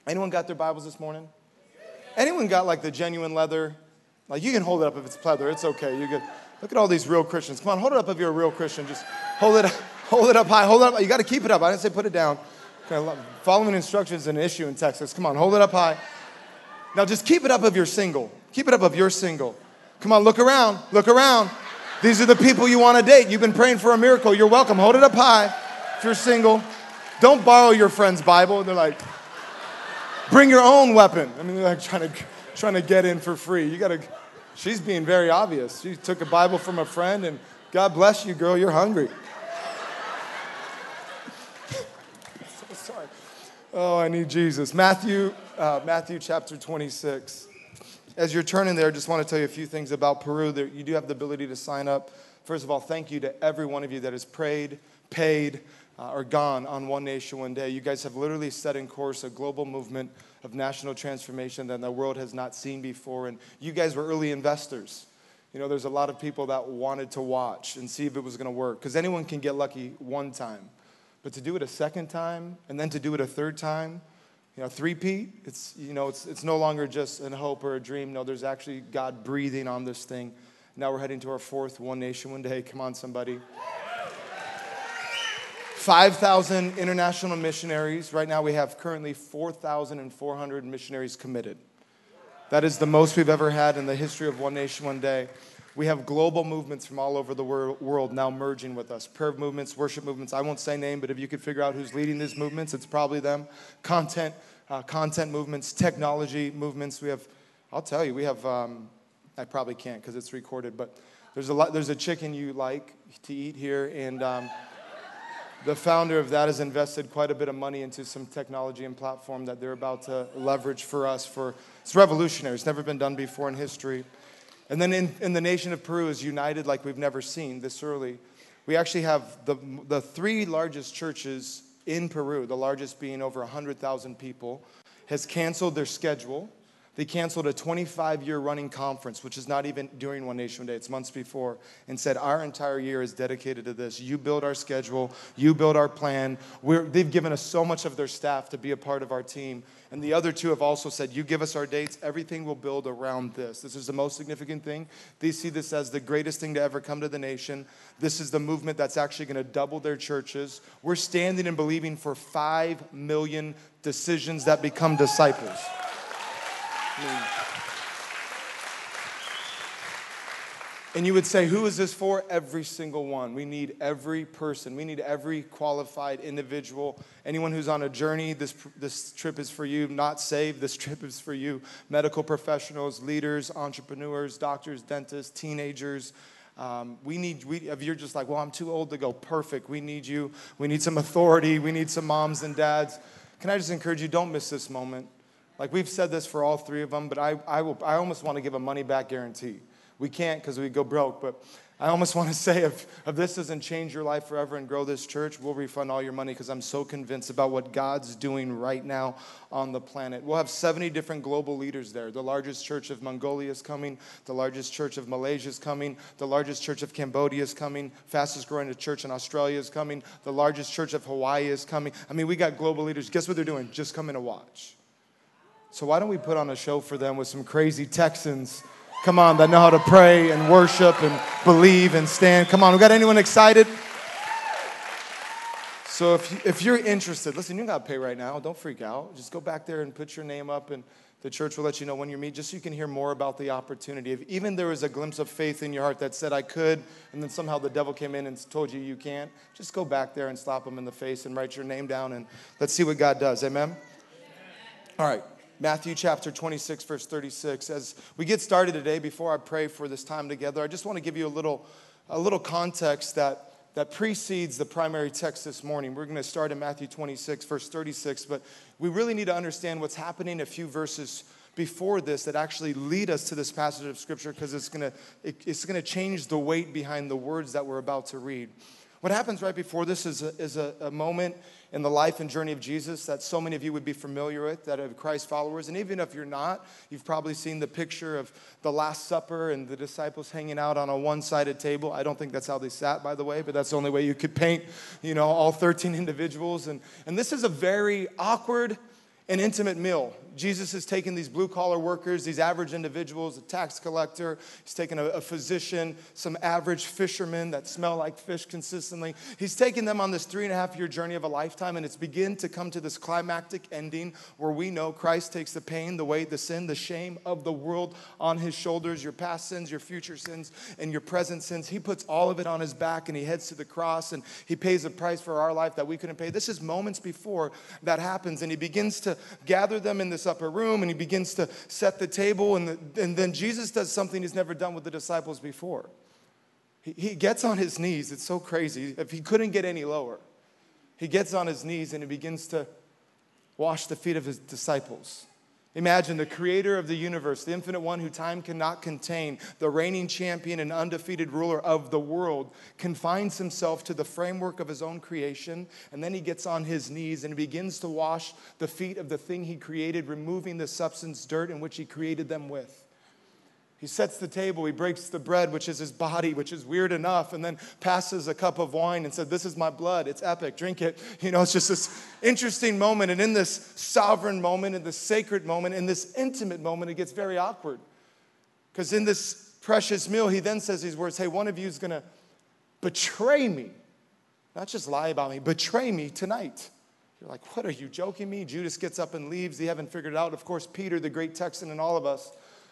Anyone got their Bibles this morning? Anyone got like the genuine leather? Like you can hold it up if it's leather. It's okay. You good. Look at all these real Christians. Come on, hold it up if you're a real Christian. Just hold it up high. Hold it up. You got to keep it up. I didn't say put it down. Okay, following instructions is an issue in Texas. Come on, hold it up high. Now just keep it up if you're single. Keep it up if you're single. Come on, look around. Look around. These are the people you want to date. You've been praying for a miracle. You're welcome. Hold it up high if you're single. Don't borrow your friend's Bible. They're like, bring your own weapon. I mean, they're like trying to get in for free. You got to. She's being very obvious. She took a Bible from a friend, and God bless you, girl. You're hungry. So sorry. Oh, I need Jesus. Matthew chapter 26. As you're turning there, I just want to tell you a few things about Peru. You do have the ability to sign up. First of all, thank you to every one of you that has prayed, paid, or gone on One Nation, One Day. You guys have literally set in course a global movement of national transformation that the world has not seen before. And you guys were early investors. You know, there's a lot of people that wanted to watch and see if it was going to work. Because anyone can get lucky one time. But to do it a second time, and then to do it a third time, you know, three-peat, it's no longer just a hope or a dream. No, there's actually God breathing on this thing. Now we're heading to our fourth One Nation, One Day. Come on, somebody. 5,000 international missionaries. Right now we have currently 4,400 missionaries committed. That is the most we've ever had in the history of One Nation, One Day. We have global movements from all over the world now merging with us. Prayer movements, worship movements. I won't say name, but if you could figure out who's leading these movements, it's probably them. Content movements, technology movements. I'll tell you, we have, I probably can't because it's recorded, but there's a chicken you like to eat here, and the founder of that has invested quite a bit of money into some technology and platform that they're about to leverage for us. It's revolutionary. It's never been done before in history. And then in the nation of Peru is united like we've never seen this early. We actually have the three largest churches in Peru, the largest being over 100,000 people, has canceled their schedule. They canceled a 25-year running conference, which is not even during One Nation, One Day. It's months before, and said, our entire year is dedicated to this. You build our schedule. You build our plan. They've given us so much of their staff to be a part of our team. And the other two have also said, you give us our dates. Everything will build around this. This is the most significant thing. They see this as the greatest thing to ever come to the nation. This is the movement that's actually going to double their churches. We're standing and believing for 5 million decisions that become disciples. And you would say, who is this for? Every single one. We need every person. We need every qualified individual. Anyone who's on a journey, this trip is for you. Not saved, this trip is for you. Medical professionals, leaders, entrepreneurs, doctors, dentists, teenagers. If you're just like, well, I'm too old to go. Perfect. We need you. We need some authority. We need some moms and dads. Can I just encourage you, don't miss this moment. Like we've said this for all three of them, but I almost want to give a money-back guarantee. We can't because we go broke, but I almost want to say if this doesn't change your life forever and grow this church, we'll refund all your money because I'm so convinced about what God's doing right now on the planet. We'll have 70 different global leaders there. The largest church of Mongolia is coming. The largest church of Malaysia is coming. The largest church of Cambodia is coming. Fastest growing church in Australia is coming. The largest church of Hawaii is coming. I mean, we got global leaders. Guess what they're doing? Just coming to watch. So why don't we put on a show for them with some crazy Texans, come on, that know how to pray and worship and believe and stand. Come on, we got anyone excited? So if you're interested, listen, you don't got to pay right now. Don't freak out. Just go back there and put your name up, and the church will let you know when you meet, just so you can hear more about the opportunity. If even there was a glimpse of faith in your heart that said, I could, and then somehow the devil came in and told you you can't, just go back there and slap him in the face and write your name down, and let's see what God does. Amen? All right. Matthew chapter 26, verse 36. As we get started today, before I pray for this time together, I just want to give you a little context that precedes the primary text this morning. We're going to start in Matthew 26, verse 36, but we really need to understand what's happening a few verses before this that actually lead us to this passage of Scripture, because it's going to change the weight behind the words that we're about to read. What happens right before this is a moment in the life and journey of Jesus that so many of you would be familiar with, that are Christ followers. And even if you're not, you've probably seen the picture of the Last Supper and the disciples hanging out on a one-sided table. I don't think that's how they sat, by the way, but that's the only way you could paint, all 13 individuals. And this is a very awkward an intimate meal. Jesus is taking these blue-collar workers, these average individuals, a tax collector. He's taking a physician, some average fishermen that smell like fish consistently. He's taking them on this 3.5-year journey of a lifetime, and it's begin to come to this climactic ending where we know Christ takes the pain, the weight, the sin, the shame of the world on his shoulders, your past sins, your future sins, and your present sins. He puts all of it on his back, and he heads to the cross, and he pays a price for our life that we couldn't pay. This is moments before that happens, and he begins to gather them in this upper room, and he begins to set the table, and then Jesus does something he's never done with the disciples before. He gets on his knees. It's so crazy. If he couldn't get any lower, he gets on his knees and he begins to wash the feet of his disciples. Imagine the creator of the universe, the infinite one who time cannot contain, the reigning champion and undefeated ruler of the world, confines himself to the framework of his own creation, and then he gets on his knees and begins to wash the feet of the thing he created, removing the substance, dirt in which he created them with. He sets the table, he breaks the bread, which is his body, which is weird enough, and then passes a cup of wine and said, "This is my blood, it's epic, drink it." It's just this interesting moment, and in this sovereign moment, in this sacred moment, in this intimate moment, it gets very awkward. Because in this precious meal, he then says these words, "Hey, one of you is going to betray me." Not just lie about me, betray me tonight. You're like, "What, are you joking me?" Judas gets up and leaves. They haven't figured it out. Of course, Peter, the great Texan in all of us,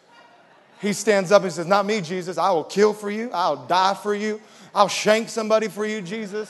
he stands up and says, "Not me, Jesus. I will kill for you. I'll die for you. I'll shank somebody for you, Jesus."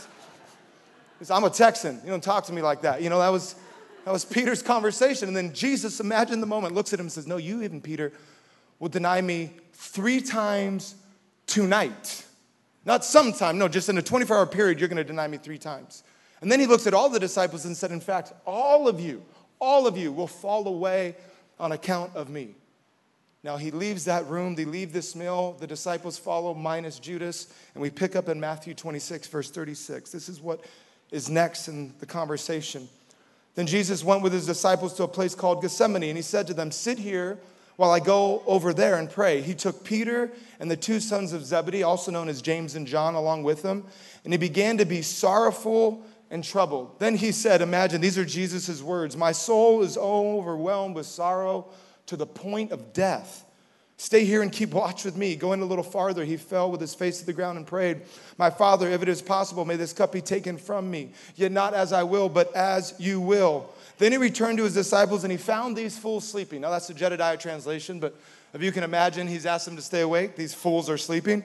He says, "I'm a Texan. You don't talk to me like that." That was Peter's conversation. And then Jesus, imagine the moment, looks at him and says, "No, you even, Peter, will deny me 3 times tonight." Not sometime. No, just in a 24-hour period, you're going to deny me 3 times. And then he looks at all the disciples and said, "In fact, all of you will fall away on account of me." Now, he leaves that room. They leave this meal. The disciples follow, minus Judas. And we pick up in Matthew 26, verse 36. This is what is next in the conversation. Then Jesus went with his disciples to a place called Gethsemane, and he said to them, "Sit here while I go over there and pray." He took Peter and the 2 sons of Zebedee, also known as James and John, along with him, and he began to be sorrowful and troubled. Then he said, imagine, these are Jesus' words, "My soul is overwhelmed with sorrow to the point of death. Stay here and keep watch with me." Going a little farther, he fell with his face to the ground and prayed, "My Father, if it is possible, may this cup be taken from me. Yet not as I will, but as you will." Then he returned to his disciples and he found these fools sleeping. Now that's the Jedediah translation, but if you can imagine, he's asked them to stay awake. These fools are sleeping.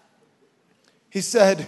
He said,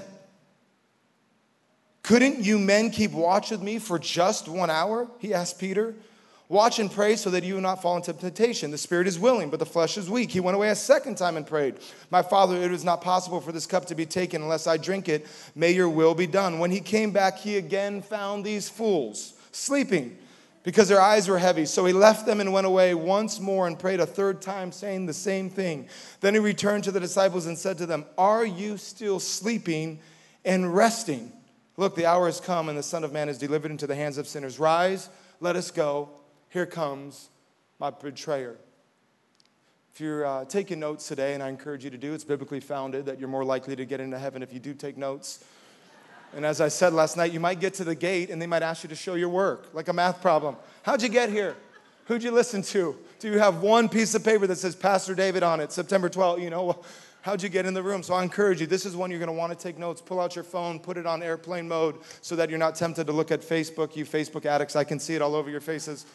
"Couldn't you men keep watch with me for just 1 hour?" He asked Peter. "Watch and pray so that you will not fall into temptation. The spirit is willing, but the flesh is weak." He went away a second time and prayed, "My Father, it is not possible for this cup to be taken unless I drink it. May your will be done." When he came back, he again found these fools sleeping because their eyes were heavy. So he left them and went away once more and prayed a third time, saying the same thing. Then he returned to the disciples and said to them, "Are you still sleeping and resting? Look, the hour has come and the Son of Man is delivered into the hands of sinners. Rise, let us go. Here comes my betrayer." If you're taking notes today, and I encourage you to do, it's biblically founded that you're more likely to get into heaven if you do take notes. And as I said last night, you might get to the gate and they might ask you to show your work, like a math problem. How'd you get here? Who'd you listen to? Do you have one piece of paper that says Pastor David on it, September 12th? How'd you get in the room? So I encourage you, this is one you're going to want to take notes. Pull out your phone, put it on airplane mode so that you're not tempted to look at Facebook. You Facebook addicts, I can see it all over your faces.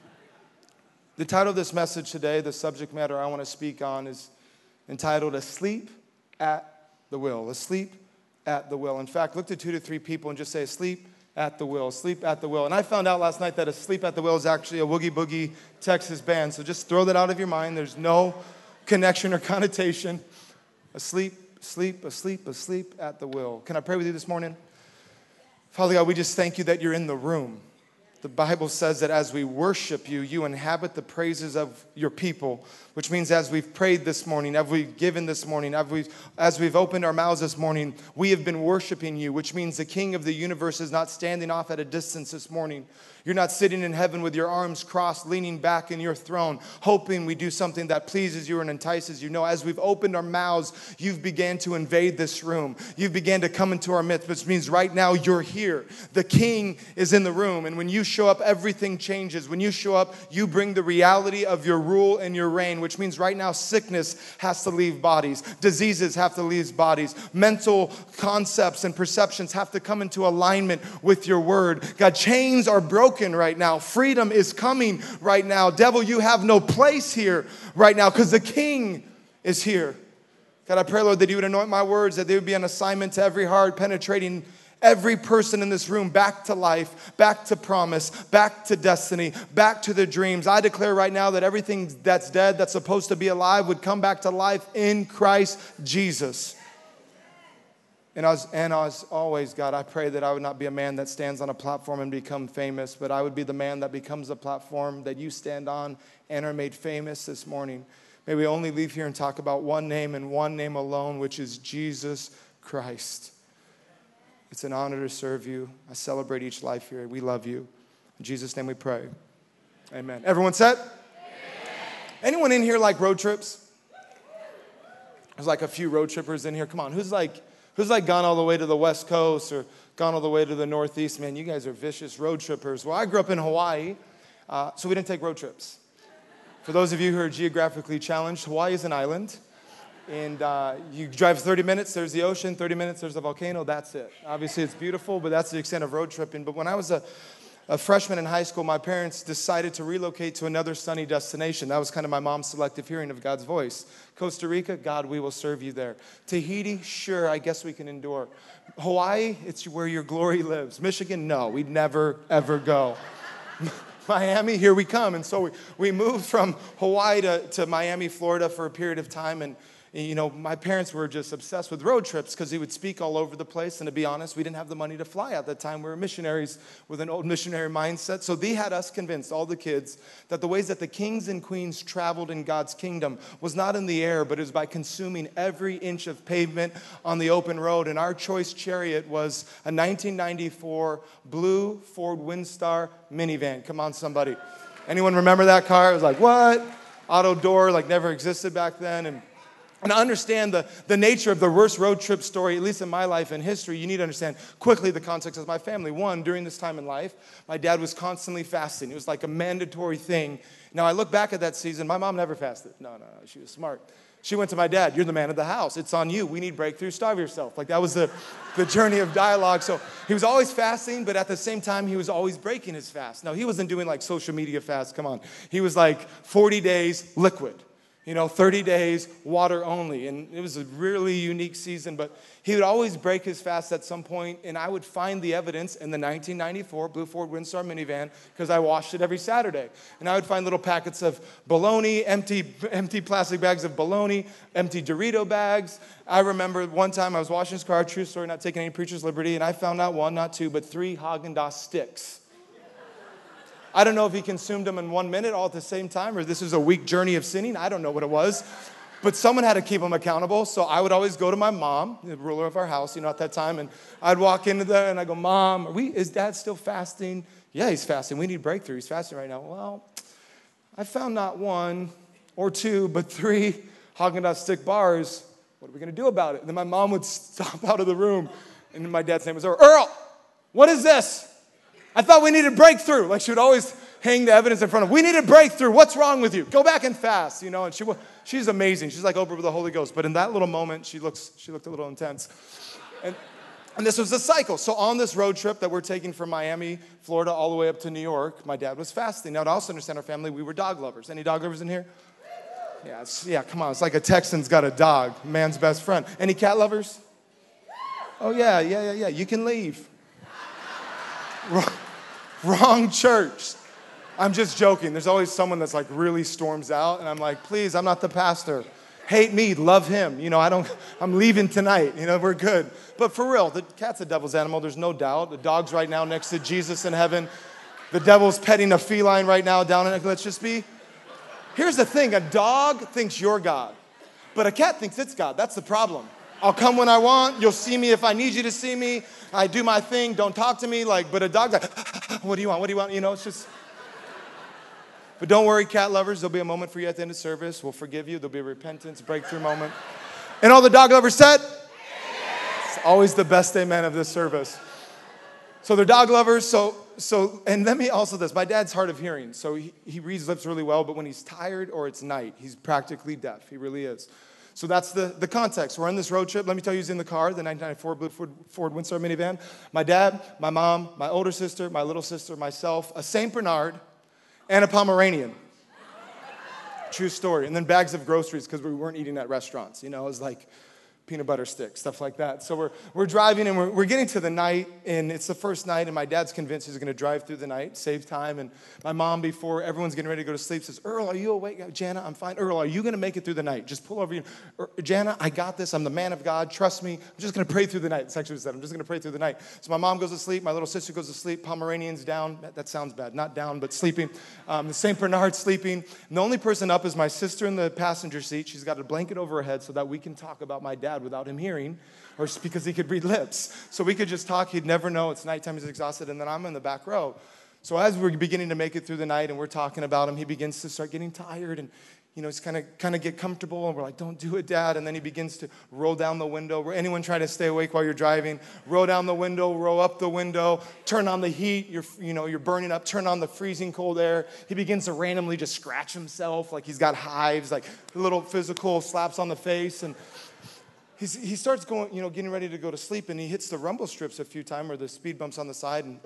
The title of this message today, the subject matter I want to speak on, is entitled "Asleep at the Wheel." Asleep at the wheel. In fact, look to 2 to 3 people and just say, "Asleep at the wheel, asleep at the wheel." And I found out last night that Asleep at the Wheel is actually a Woogie Boogie Texas band. So just throw that out of your mind. There's no connection or connotation. Asleep, asleep, asleep, asleep at the wheel. Can I pray with you this morning? Father God, we just thank you that you're in the room. The Bible says that as we worship you, you inhabit the praises of your people, which means as we've prayed this morning, as we've given this morning, as we've opened our mouths this morning, we have been worshiping you, which means the King of the universe is not standing off at a distance this morning. You're not sitting in heaven with your arms crossed, leaning back in your throne, hoping we do something that pleases you and entices you. No, as we've opened our mouths, you've began to invade this room. You've began to come into our midst, which means right now you're here. The King is in the room, and when you show up, everything changes. When you show up, you bring the reality of your rule and your reign, which means right now sickness has to leave bodies. Diseases have to leave bodies. Mental concepts and perceptions have to come into alignment with your word. God, chains are broken right now. Freedom is coming right now. Devil, you have no place here right now because the King is here. God, I pray, Lord, that you would anoint my words, that they would be an assignment to every heart, penetrating every person in this room back to life, back to promise, back to destiny, back to their dreams. I declare right now that everything that's dead, that's supposed to be alive, would come back to life in Christ Jesus. And as always, God, I pray that I would not be a man that stands on a platform and become famous, but I would be the man that becomes a platform that you stand on and are made famous this morning. May we only leave here and talk about one name and one name alone, which is Jesus Christ. It's an honor to serve you. I celebrate each life here. We love you. In Jesus' name we pray. Amen. Everyone set? Amen. Anyone in here like road trips? There's like a few road trippers in here. Come on, who's like gone all the way to the West Coast or gone all the way to the Northeast? Man, you guys are vicious road trippers. Well, I grew up in Hawaii, so we didn't take road trips. For those of you who are geographically challenged, Hawaii is an island. And you drive 30 minutes, there's the ocean. 30 minutes, there's a volcano. That's it. Obviously, it's beautiful, but that's the extent of road tripping. But when I was a freshman in high school, my parents decided to relocate to another sunny destination. That was kind of my mom's selective hearing of God's voice. Costa Rica, God, we will serve you there. Tahiti, sure, I guess we can endure. Hawaii, it's where your glory lives. Michigan, no, we'd never, ever go. Miami, here we come. And so we moved from Hawaii to Miami, Florida for a period of time. And, you know, my parents were just obsessed with road trips because he would speak all over the place. And to be honest, we didn't have the money to fly at that time. We were missionaries with an old missionary mindset. So they had us convinced, all the kids, that the ways that the kings and queens traveled in God's kingdom was not in the air, but it was by consuming every inch of pavement on the open road. And our choice chariot was a 1994 blue Ford Windstar minivan. Come on, somebody. Anyone remember that car? It was like, what? Auto door, like never existed back then. And I understand the nature of the worst road trip story, at least in my life and history. You need to understand quickly the context of my family. One, during this time in life, my dad was constantly fasting. It was like a mandatory thing. Now, I look back at that season. My mom never fasted. No, she was smart. She went to my dad. You're the man of the house. It's on you. We need breakthrough. Starve yourself. Like that was the journey of dialogue. So he was always fasting, but at the same time, he was always breaking his fast. Now, he wasn't doing like social media fast. Come on. He was like 40 days liquid. 30 days, water only. And it was a really unique season, but he would always break his fast at some point, and I would find the evidence in the 1994 blue Ford Windstar minivan because I washed it every Saturday. And I would find little packets of bologna, empty plastic bags of bologna, empty Dorito bags. I remember one time I was washing his car, true story, not taking any preacher's liberty, and I found not one, not two, but 3 Haagen-Dazs sticks. I don't know if he consumed them in 1 minute all at the same time, or this is a week journey of sinning. I don't know what it was. But someone had to keep him accountable. So I would always go to my mom, the ruler of our house, at that time. And I'd walk into there and I go, Mom, is Dad still fasting? Yeah, he's fasting. We need breakthrough. He's fasting right now. Well, I found not 1 or 2, but 3 Haagen-Dazs stick bars. What are we going to do about it? And then my mom would stop out of the room. And my dad's name was Earl. What is this? I thought we needed breakthrough. Like she would always hang the evidence in front of, we need a breakthrough. What's wrong with you? Go back and fast, And she's amazing. She's like Oprah with the Holy Ghost. But in that little moment, she looked a little intense. And this was the cycle. So on this road trip that we're taking from Miami, Florida, all the way up to New York, my dad was fasting. Now, to also understand our family, we were dog lovers. Any dog lovers in here? Yeah, come on. It's like a Texan's got a dog, man's best friend. Any cat lovers? Oh, yeah. You can leave. Wrong church. I'm just joking. There's always someone that's like really storms out, and I'm like, please, I'm not the pastor. Hate me, love him. I'm leaving tonight. We're good. But for real, the cat's a devil's animal. There's no doubt. The dog's right now next to Jesus in heaven. The devil's petting a feline right now down in it. Let's just be. Here's the thing. A dog thinks you're God, but a cat thinks it's God. That's the problem. I'll come when I want. You'll see me if I need you to see me. I do my thing. Don't talk to me. But a dog's like, what do you want? What do you want? It's just. But don't worry, cat lovers. There'll be a moment for you at the end of service. We'll forgive you. There'll be a repentance, breakthrough moment. And all the dog lovers said? It's always the best amen of this service. So they're dog lovers. And let me also this. My dad's hard of hearing, so he reads lips really well, but when he's tired or it's night, he's practically deaf. He really is. So that's the context. We're on this road trip. Let me tell you who's in the car, the 1994 blue Ford Windsor minivan. My dad, my mom, my older sister, my little sister, myself, a St. Bernard, and a Pomeranian. True story. And then bags of groceries because we weren't eating at restaurants. You know, it was like peanut butter sticks, stuff like that. So we're driving, and we're getting to the night, and it's the first night, and my dad's convinced he's going to drive through the night, save time. And my mom, before everyone's getting ready to go to sleep, says, Earl, are you awake? Jana, I'm fine. Earl, are you going to make it through the night? Just pull over. Jana, I got this. I'm the man of God. Trust me. I'm just going to pray through the night. That's actually what I said. I'm just going to pray through the night. So my mom goes to sleep. My little sister goes to sleep. Pomeranian's down. That sounds bad. Not down, but sleeping. The St. Bernard's sleeping. And the only person up is my sister in the passenger seat. She's got a blanket over her head so that we can talk about my dad without him hearing, or because he could read lips. So we could just talk. He'd never know. It's nighttime. He's exhausted. And then I'm in the back row. So as we're beginning to make it through the night and we're talking about him, he begins to start getting tired. And, you know, he's kind of get comfortable. And we're like, don't do it, Dad. And then he begins to roll down the window. Anyone try to stay awake while you're driving? Roll down the window, roll up the window, turn on the heat. You're burning up. Turn on the freezing cold air. He begins to randomly just scratch himself like he's got hives, like little physical slaps on the face. And he starts going, getting ready to go to sleep, and he hits the rumble strips a few times, or the speed bumps on the side, and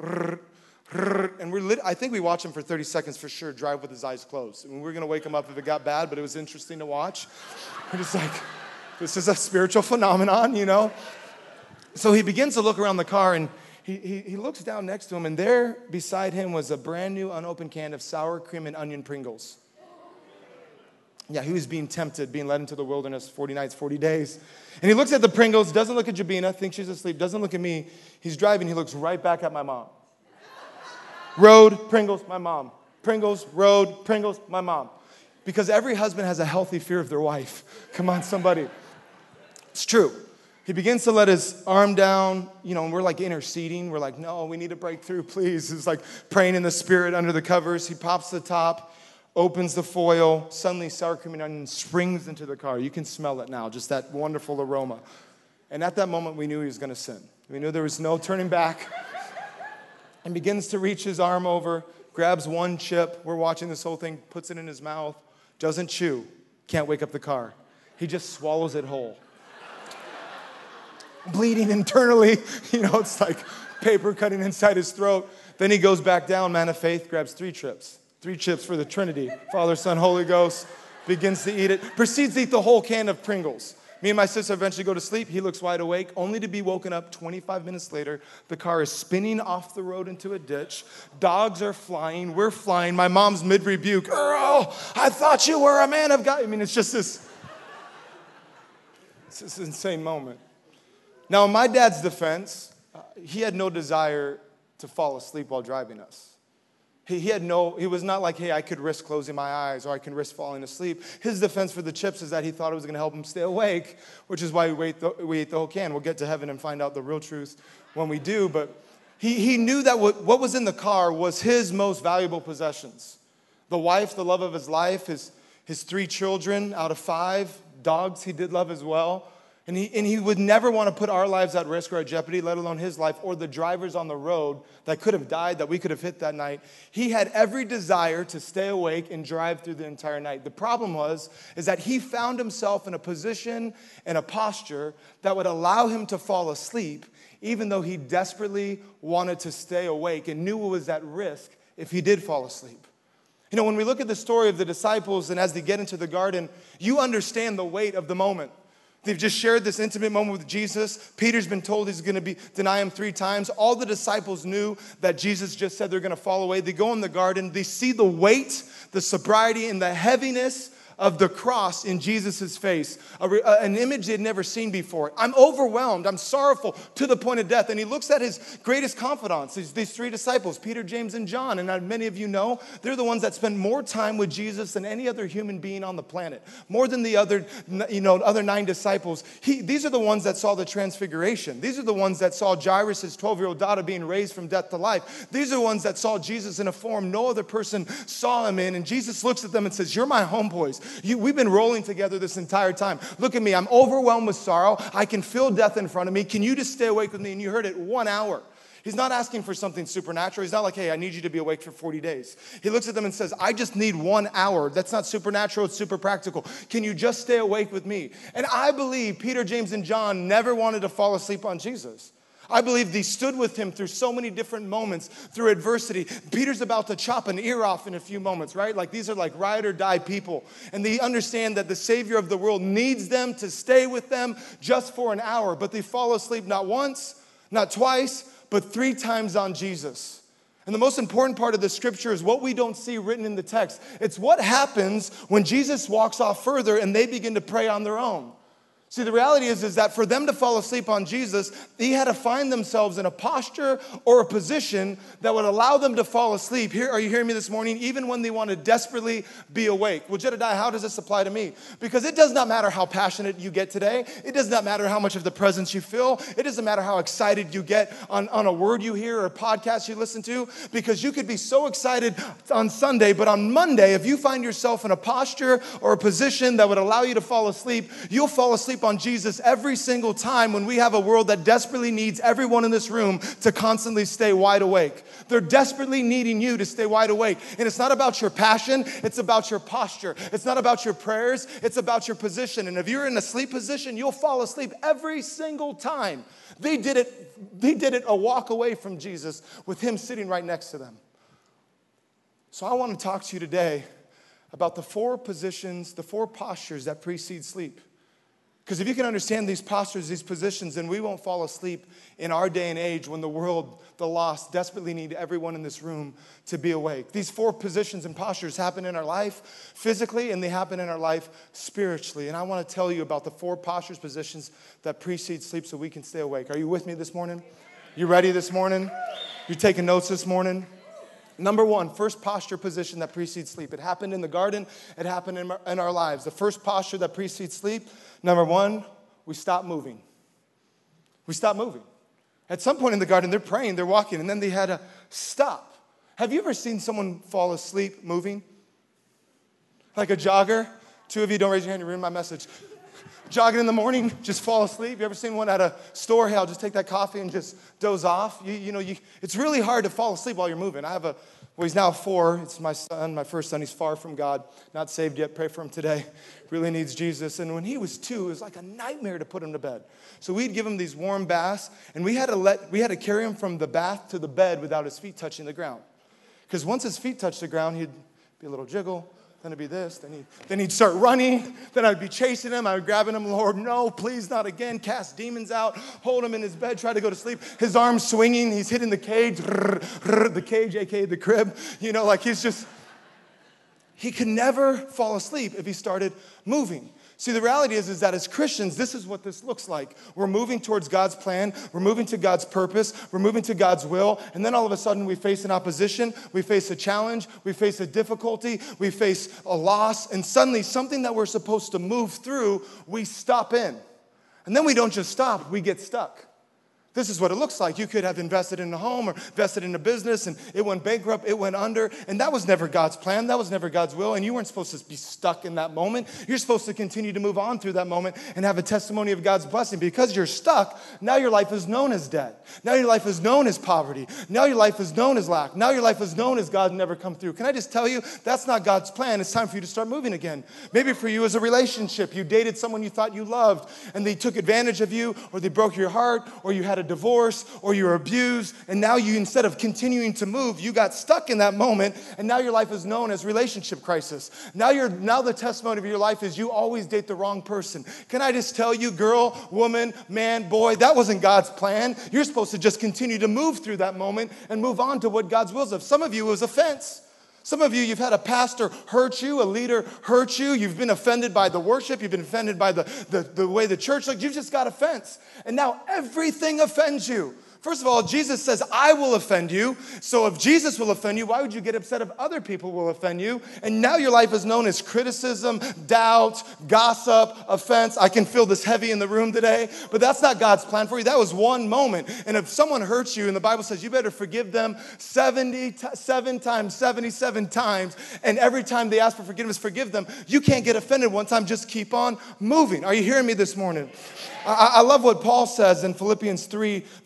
I think we watch him for 30 seconds for sure, drive with his eyes closed. I mean, we were going to wake him up if it got bad, but it was interesting to watch. We're just like, this is a spiritual phenomenon, So he begins to look around the car, and he looks down next to him, and there beside him was a brand new unopened can of sour cream and onion Pringles. Yeah, he was being tempted, being led into the wilderness 40 nights, 40 days. And he looks at the Pringles, doesn't look at Jabina, thinks she's asleep, doesn't look at me. He's driving, he looks right back at my mom. Road, Pringles, my mom. Pringles, road, Pringles, my mom. Because every husband has a healthy fear of their wife. Come on, somebody. It's true. He begins to let his arm down, and we're like interceding. We're like, no, we need a breakthrough, please. It's like praying in the spirit under the covers. He pops the top, opens the foil. Suddenly, sour cream and onion springs into the car. You can smell it now, just that wonderful aroma. And at that moment, we knew he was going to sin. We knew there was no turning back. And begins to reach his arm over, grabs one chip. We're watching this whole thing, puts it in his mouth, doesn't chew, can't wake up the car. He just swallows it whole. Bleeding internally, it's like paper cutting inside his throat. Then he goes back down, man of faith, grabs 3 chips. 3 chips for the Trinity, Father, Son, Holy Ghost, begins to eat it, proceeds to eat the whole can of Pringles. Me and my sister eventually go to sleep. He looks wide awake, only to be woken up 25 minutes later. The car is spinning off the road into a ditch. Dogs are flying. We're flying. My mom's mid-rebuke. Earl, I thought you were a man of God. I mean, it's just this insane moment. Now, in my dad's defense, he had no desire to fall asleep while driving us. He was not like, hey, I could risk closing my eyes or I can risk falling asleep. His defense for the chips is that he thought it was going to help him stay awake, which is why we ate the whole can. We'll get to heaven and find out the real truth when we do. But he knew that what was in the car was his most valuable possessions. The wife, the love of his life, his 3 children out of 5, dogs he did love as well. And he would never want to put our lives at risk or at jeopardy, let alone his life or the drivers on the road that could have died, that we could have hit that night. He had every desire to stay awake and drive through the entire night. The problem is that he found himself in a position and a posture that would allow him to fall asleep, even though he desperately wanted to stay awake and knew it was at risk if he did fall asleep. When we look at the story of the disciples and as they get into the garden, you understand the weight of the moment. They've just shared this intimate moment with Jesus. Peter's been told he's going to deny him 3 times. All the disciples knew that Jesus just said they're going to fall away. They go in the garden. They see the weight, the sobriety, and the heaviness of the cross in Jesus' face, an image they'd never seen before. I'm overwhelmed. I'm sorrowful to the point of death. And he looks at his greatest confidants, these 3 disciples, Peter, James, and John. And many of you know, they're the ones that spend more time with Jesus than any other human being on the planet, more than the other 9 disciples. These are the ones that saw the transfiguration. These are the ones that saw Jairus' 12-year-old daughter being raised from death to life. These are the ones that saw Jesus in a form no other person saw him in. And Jesus looks at them and says, you're my homeboys. We've been rolling together this entire time. Look at me. I'm overwhelmed with sorrow. I can feel death in front of me. Can you just stay awake with me? And you heard it 1 hour. He's not asking for something supernatural. He's not like, hey, I need you to be awake for 40 days. He looks at them and says, I just need 1 hour. That's not supernatural, it's super practical. Can you just stay awake with me? And I believe Peter, James, and John never wanted to fall asleep on Jesus. I believe they stood with him through so many different moments, through adversity. Peter's about to chop an ear off in a few moments, right? Like these are like ride or die people. And they understand that the Savior of the world needs them to stay with them just for an hour. But they fall asleep not once, not twice, but 3 times on Jesus. And the most important part of the scripture is what we don't see written in the text. It's what happens when Jesus walks off further and they begin to pray on their own. See, the reality is that for them to fall asleep on Jesus, they had to find themselves in a posture or a position that would allow them to fall asleep. Here, are you hearing me this morning? Even when they want to desperately be awake. Well, Jedediah, how does this apply to me? Because it does not matter how passionate you get today. It does not matter how much of the presence you feel. It doesn't matter how excited you get on a word you hear or a podcast you listen to. Because you could be so excited on Sunday, but on Monday, if you find yourself in a posture or a position that would allow you to fall asleep, you'll fall asleep on Jesus every single time when we have a world that desperately needs everyone in this room to constantly stay wide awake. They're desperately needing you to stay wide awake. And it's not about your passion, it's about your posture. It's not about your prayers, it's about your position. And if you're in a sleep position, you'll fall asleep every single time. They did it a walk away from Jesus with him sitting right next to them. So I want to talk to you today about the 4 positions, the 4 postures that precede sleep. Because if you can understand these postures, these positions, then we won't fall asleep in our day and age when the world, the lost, desperately need everyone in this room to be awake. These 4 positions and postures happen in our life physically, and they happen in our life spiritually. And I want to tell you about the 4 postures, positions that precede sleep so we can stay awake. Are you with me this morning? You ready this morning? You taking notes this morning? Number 1, first posture position that precedes sleep. It happened in the garden. It happened in our lives. The first posture that precedes sleep, number 1, we stop moving. We stop moving. At some point in the garden, they're praying, they're walking, and then they had to stop. Have you ever seen someone fall asleep moving? Like a jogger? 2 of you, don't raise your hand, you ruined my message. Jogging in the morning, just fall asleep. You ever seen one at a store? Hey, I'll just take that coffee and just doze off. It's really hard to fall asleep while you're moving. He's now 4. It's my son, my first son. He's far from God, not saved yet. Pray for him today. Really needs Jesus. And when he was 2, it was like a nightmare to put him to bed. So we'd give him these warm baths, and we had to carry him from the bath to the bed without his feet touching the ground. Because once his feet touched the ground, he'd be a little jiggle. Then it'd be this, then he'd start running, then I'd be chasing him, I would grab him, Lord, no, please not again, cast demons out, hold him in his bed, try to go to sleep, his arms swinging, he's hitting the cage, aka the crib, he could never fall asleep if he started moving. See, the reality is that as Christians, this is what this looks like. We're moving towards God's plan. We're moving to God's purpose. We're moving to God's will. And then all of a sudden, we face an opposition. We face a challenge. We face a difficulty. We face a loss. And suddenly, something that we're supposed to move through, we stop in. And then we don't just stop. We get stuck. This is what it looks like. You could have invested in a home or invested in a business, and it went bankrupt, it went under, and that was never God's plan. That was never God's will, and you weren't supposed to be stuck in that moment. You're supposed to continue to move on through that moment and have a testimony of God's blessing. Because you're stuck, now your life is known as debt. Now your life is known as poverty. Now your life is known as lack. Now your life is known as God never come through. Can I just tell you, that's not God's plan. It's time for you to start moving again. Maybe for you as a relationship, you dated someone you thought you loved, and they took advantage of you, or they broke your heart, or you had a divorce, or you were abused, and now you, instead of continuing to move, you got stuck in that moment, and now your life is known as relationship crisis. Now the testimony of your life is you always date the wrong person. Can I just tell you, girl, woman, man, boy, that wasn't God's plan. You're supposed to just continue to move through that moment and move on to what God's will is. Some of you, it was offense. Some of you, you've had a pastor hurt you, a leader hurt you. You've been offended by the worship. You've been offended by the way the church looks. You've just got offense. And now everything offends you. First of all, Jesus says, I will offend you. So if Jesus will offend you, why would you get upset if other people will offend you? And now your life is known as criticism, doubt, gossip, offense. I can feel this heavy in the room today, but that's not God's plan for you. That was one moment. And if someone hurts you, and the Bible says you better forgive them 77 times, 77 times, and every time they ask for forgiveness, forgive them. You can't get offended one time. Just keep on moving. Are you hearing me this morning? I love what Paul says in Philippians 3, verse 12.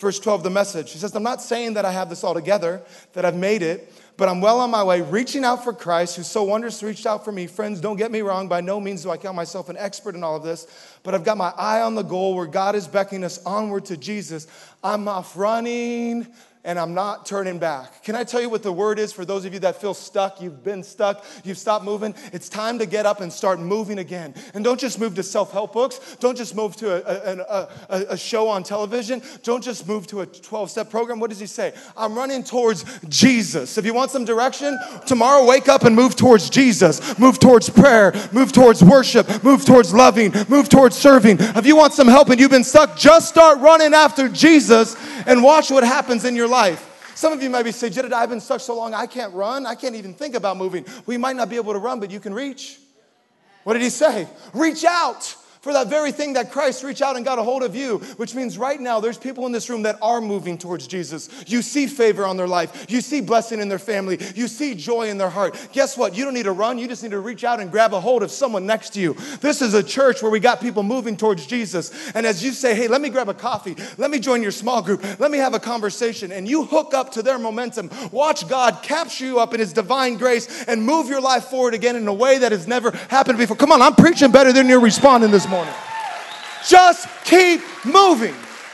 the message. He says, I'm not saying that I have this all together, that I've made it, but I'm well on my way, reaching out for Christ, who so wondrously reached out for me. Friends, don't get me wrong. By no means do I count myself an expert in all of this, but I've got my eye on the goal where God is beckoning us onward to Jesus. I'm off running, and I'm not turning back. Can I tell you what the word is for those of you that feel stuck? You've been stuck. You've stopped moving. It's time to get up and start moving again. And don't just move to self-help books. Don't just move to a show on television. Don't just move to a 12-step program. What does he say? I'm running towards Jesus. If you want some direction, tomorrow wake up and move towards Jesus. Move towards prayer. Move towards worship. Move towards loving. Move towards serving. If you want some help and you've been stuck, just start running after Jesus and watch what happens in your life. Some of you might be saying, Jedediah, I've been stuck so long, I can't run. I can't even think about moving. We might not be able to run, but you can reach. What did he say? Reach out for that very thing that Christ reached out and got a hold of you, which means right now there's people in this room that are moving towards Jesus. You see favor on their life. You see blessing in their family. You see joy in their heart. Guess what? You don't need to run. You just need to reach out and grab a hold of someone next to you. This is a church where we got people moving towards Jesus. And as you say, hey, let me grab a coffee. Let me join your small group. Let me have a conversation. And you hook up to their momentum. Watch God capture you up in his divine grace and move your life forward again in a way that has never happened before. Come on, I'm preaching better than you're responding this morning. Just keep moving.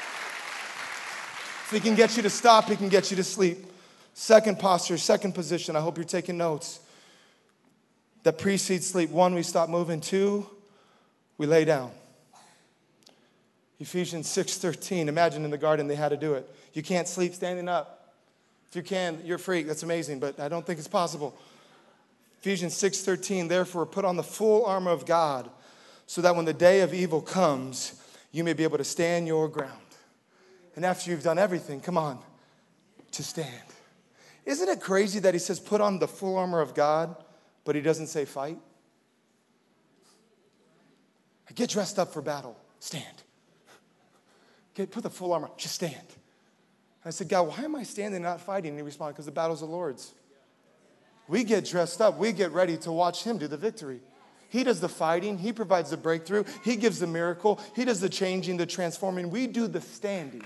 If he can get you to stop, he can get you to sleep. Second posture, second position. I hope you're taking notes. That precedes sleep. 1, we stop moving. 2, we lay down. Ephesians 6:13. Imagine in the garden they had to do it. You can't sleep standing up. If you can, you're free. That's amazing, but I don't think it's possible. Ephesians 6:13. Therefore, put on the full armor of God, so that when the day of evil comes, you may be able to stand your ground. And after you've done everything, come on, to stand. Isn't it crazy that he says put on the full armor of God, but he doesn't say fight? Get dressed up for battle. Stand. Put the full armor. Just stand. And I said, God, why am I standing and not fighting? And he responded, because the battle's the Lord's. We get dressed up. We get ready to watch him do the victory. He does the fighting. He provides the breakthrough. He gives the miracle. He does the changing, the transforming. We do the standing.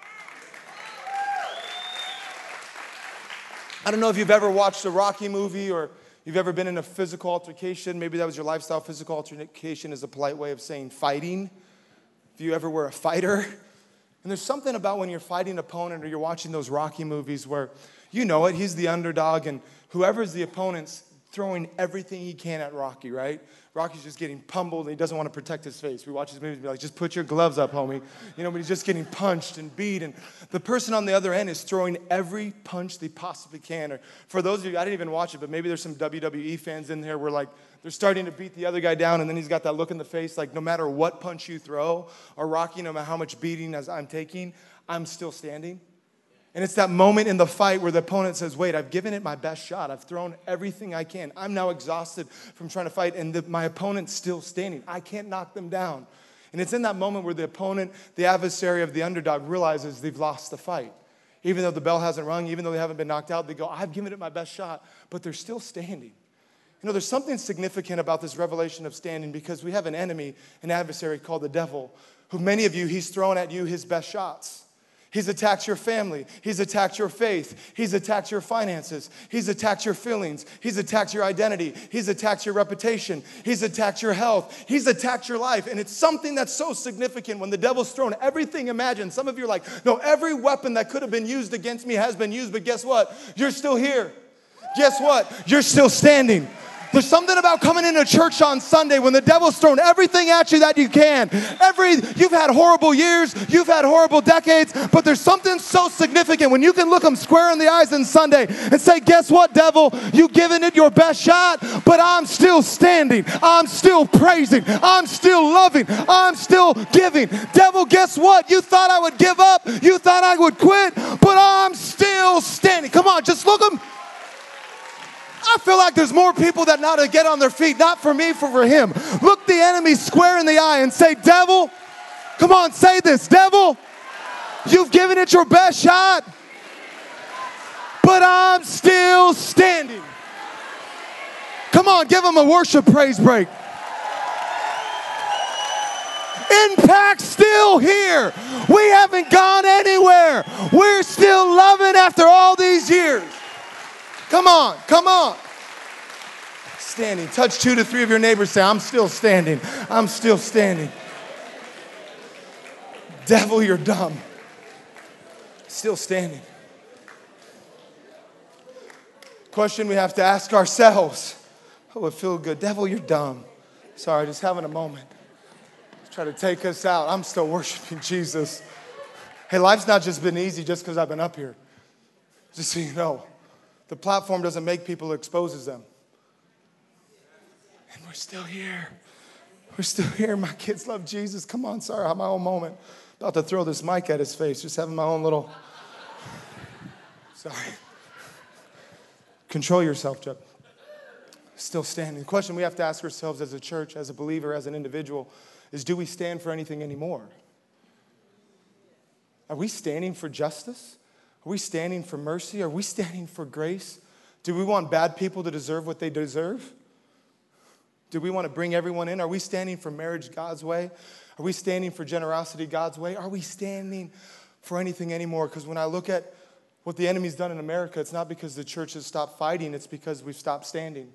I don't know if you've ever watched a Rocky movie or you've ever been in a physical altercation. Maybe that was your lifestyle. Physical altercation is a polite way of saying fighting. If you ever were a fighter. And there's something about when you're fighting an opponent or you're watching those Rocky movies where you know it, he's the underdog, and whoever's the opponent's throwing everything he can at Rocky, right? Rocky's just getting pummeled and he doesn't want to protect his face. We watch his movies and be like, just put your gloves up, homie. You know, but he's just getting punched and beat. And the person on the other end is throwing every punch they possibly can. Or for those of you, I didn't even watch it, but maybe there's some WWE fans in there where like they're starting to beat the other guy down and then he's got that look in the face like no matter what punch you throw, or Rocky, no matter how much beating as I'm taking, I'm still standing. And it's that moment in the fight where the opponent says, wait, I've given it my best shot. I've thrown everything I can. I'm now exhausted from trying to fight, and my opponent's still standing. I can't knock them down. And it's in that moment where the opponent, the adversary of the underdog, realizes they've lost the fight. Even though the bell hasn't rung, even though they haven't been knocked out, they go, I've given it my best shot, but they're still standing. You know, there's something significant about this revelation of standing because we have an enemy, an adversary called the devil, who many of you, he's thrown at you his best shots. He's attacked your family. He's attacked your faith. He's attacked your finances. He's attacked your feelings. He's attacked your identity. He's attacked your reputation. He's attacked your health. He's attacked your life. And it's something that's so significant when the devil's thrown everything. Imagine, some of you are like, no, every weapon that could have been used against me has been used, but guess what? You're still here. Guess what? You're still standing. There's something about coming into church on Sunday when the devil's thrown everything at you that you can. You've had horrible years, you've had horrible decades, but there's something so significant when you can look them square in the eyes on Sunday and say, guess what, devil? You've given it your best shot, but I'm still standing. I'm still praising. I'm still loving. I'm still giving. Devil, guess what? You thought I would give up. You thought I would quit, but I'm still standing. Come on, just look them. I feel like there's more people that know how to get on their feet, not for me, for him. Look the enemy square in the eye and say, devil, come on, say this, devil, you've given it your best shot, but I'm still standing. Come on, give him a worship praise break. Impact's still here. We haven't gone anywhere. We're still loving after all these years. Come on, come on. Standing. Touch 2 to 3 of your neighbors. Say, I'm still standing. I'm still standing. Devil, you're dumb. Still standing. Question we have to ask ourselves. Oh, it feels good. Devil, you're dumb. Sorry, just having a moment. Try to take us out. I'm still worshiping Jesus. Hey, life's not just been easy just because I've been up here. Just so you know, the platform doesn't make people, it exposes them. And we're still here. We're still here. My kids love Jesus. Come on, sorry, I have my own moment. About to throw this mic at his face. Just having my own little... Sorry. Control yourself, Jeff. Still standing. The question we have to ask ourselves as a church, as a believer, as an individual, is do we stand for anything anymore? Are we standing for justice? Are we standing for mercy? Are we standing for grace? Do we want bad people to deserve what they deserve? Do we want to bring everyone in? Are we standing for marriage God's way? Are we standing for generosity God's way? Are we standing for anything anymore? Because when I look at what the enemy's done in America, it's not because the church has stopped fighting, it's because we've stopped standing.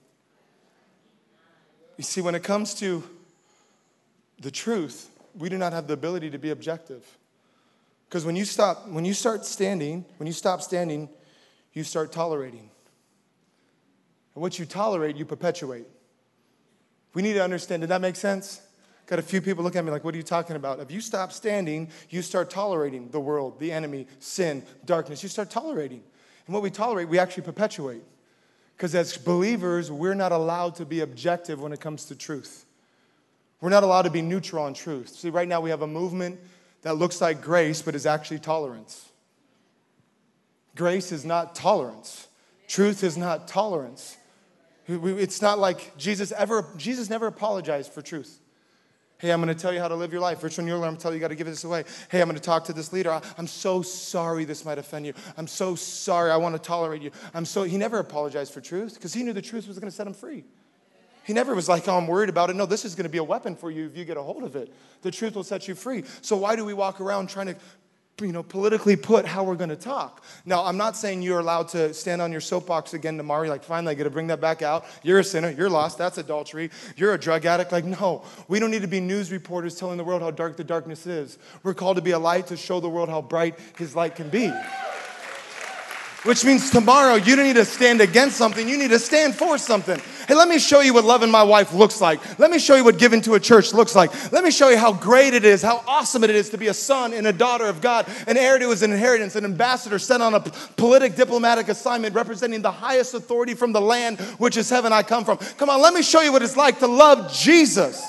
You see, when it comes to the truth, we do not have the ability to be objective. Because when you stop standing, you start tolerating. And what you tolerate, you perpetuate. We need to understand, did that make sense? Got a few people looking at me like, what are you talking about? If you stop standing, you start tolerating the world, the enemy, sin, darkness. You start tolerating. And what we tolerate, we actually perpetuate. Because as believers, we're not allowed to be objective when it comes to truth. We're not allowed to be neutral on truth. See, right now we have a movement that looks like grace, but is actually tolerance. Grace is not tolerance. Truth is not tolerance. It's not like Jesus never apologized for truth. Hey, I'm going to tell you how to live your life. Richard Mueller, I'm going to tell you, you got to give this away. Hey, I'm going to talk to this leader. I'm so sorry this might offend you. I'm so sorry. I want to tolerate you. He never apologized for truth because he knew the truth was going to set him free. He never was like, oh, I'm worried about it. No, this is going to be a weapon for you if you get a hold of it. The truth will set you free. So why do we walk around trying to politically put how we're going to talk? Now, I'm not saying you're allowed to stand on your soapbox again tomorrow. You're like, finally, I got to bring that back out. You're a sinner. You're lost. That's adultery. You're a drug addict. Like, no, we don't need to be news reporters telling the world how dark the darkness is. We're called to be a light to show the world how bright his light can be. Which means tomorrow, you don't need to stand against something. You need to stand for something. Hey, let me show you what loving my wife looks like. Let me show you what giving to a church looks like. Let me show you how great it is, how awesome it is to be a son and a daughter of God, an heir to his inheritance, an ambassador sent on a diplomatic assignment representing the highest authority from the land, which is heaven I come from. Come on, let me show you what it's like to love Jesus.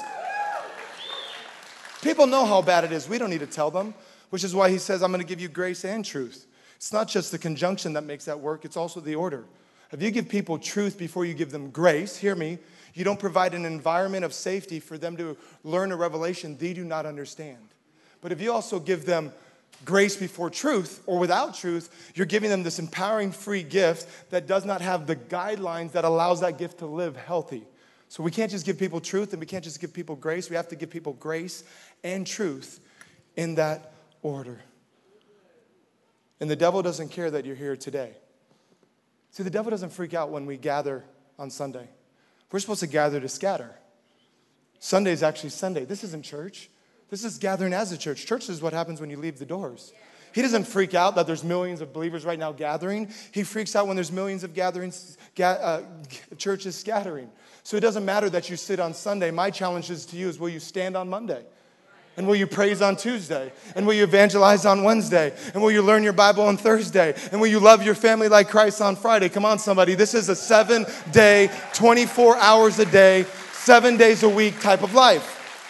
People know how bad it is. We don't need to tell them, which is why he says, I'm going to give you grace and truth. It's not just the conjunction that makes that work, it's also the order. If you give people truth before you give them grace, hear me, you don't provide an environment of safety for them to learn a revelation they do not understand. But if you also give them grace before truth or without truth, you're giving them this empowering free gift that does not have the guidelines that allows that gift to live healthy. So we can't just give people truth and we can't just give people grace. We have to give people grace and truth in that order. And the devil doesn't care that you're here today. See, the devil doesn't freak out when we gather on Sunday. We're supposed to gather to scatter. Sunday is actually Sunday. This isn't church. This is gathering as a church. Church is what happens when you leave the doors. He doesn't freak out that there's millions of believers right now gathering. He freaks out when there's millions of churches scattering. So it doesn't matter that you sit on Sunday. My challenge is to you is, will you stand on Monday? And will you praise on Tuesday? And will you evangelize on Wednesday? And will you learn your Bible on Thursday? And will you love your family like Christ on Friday? Come on, somebody. This is a 7-day, 24 hours a day, 7 days a week type of life.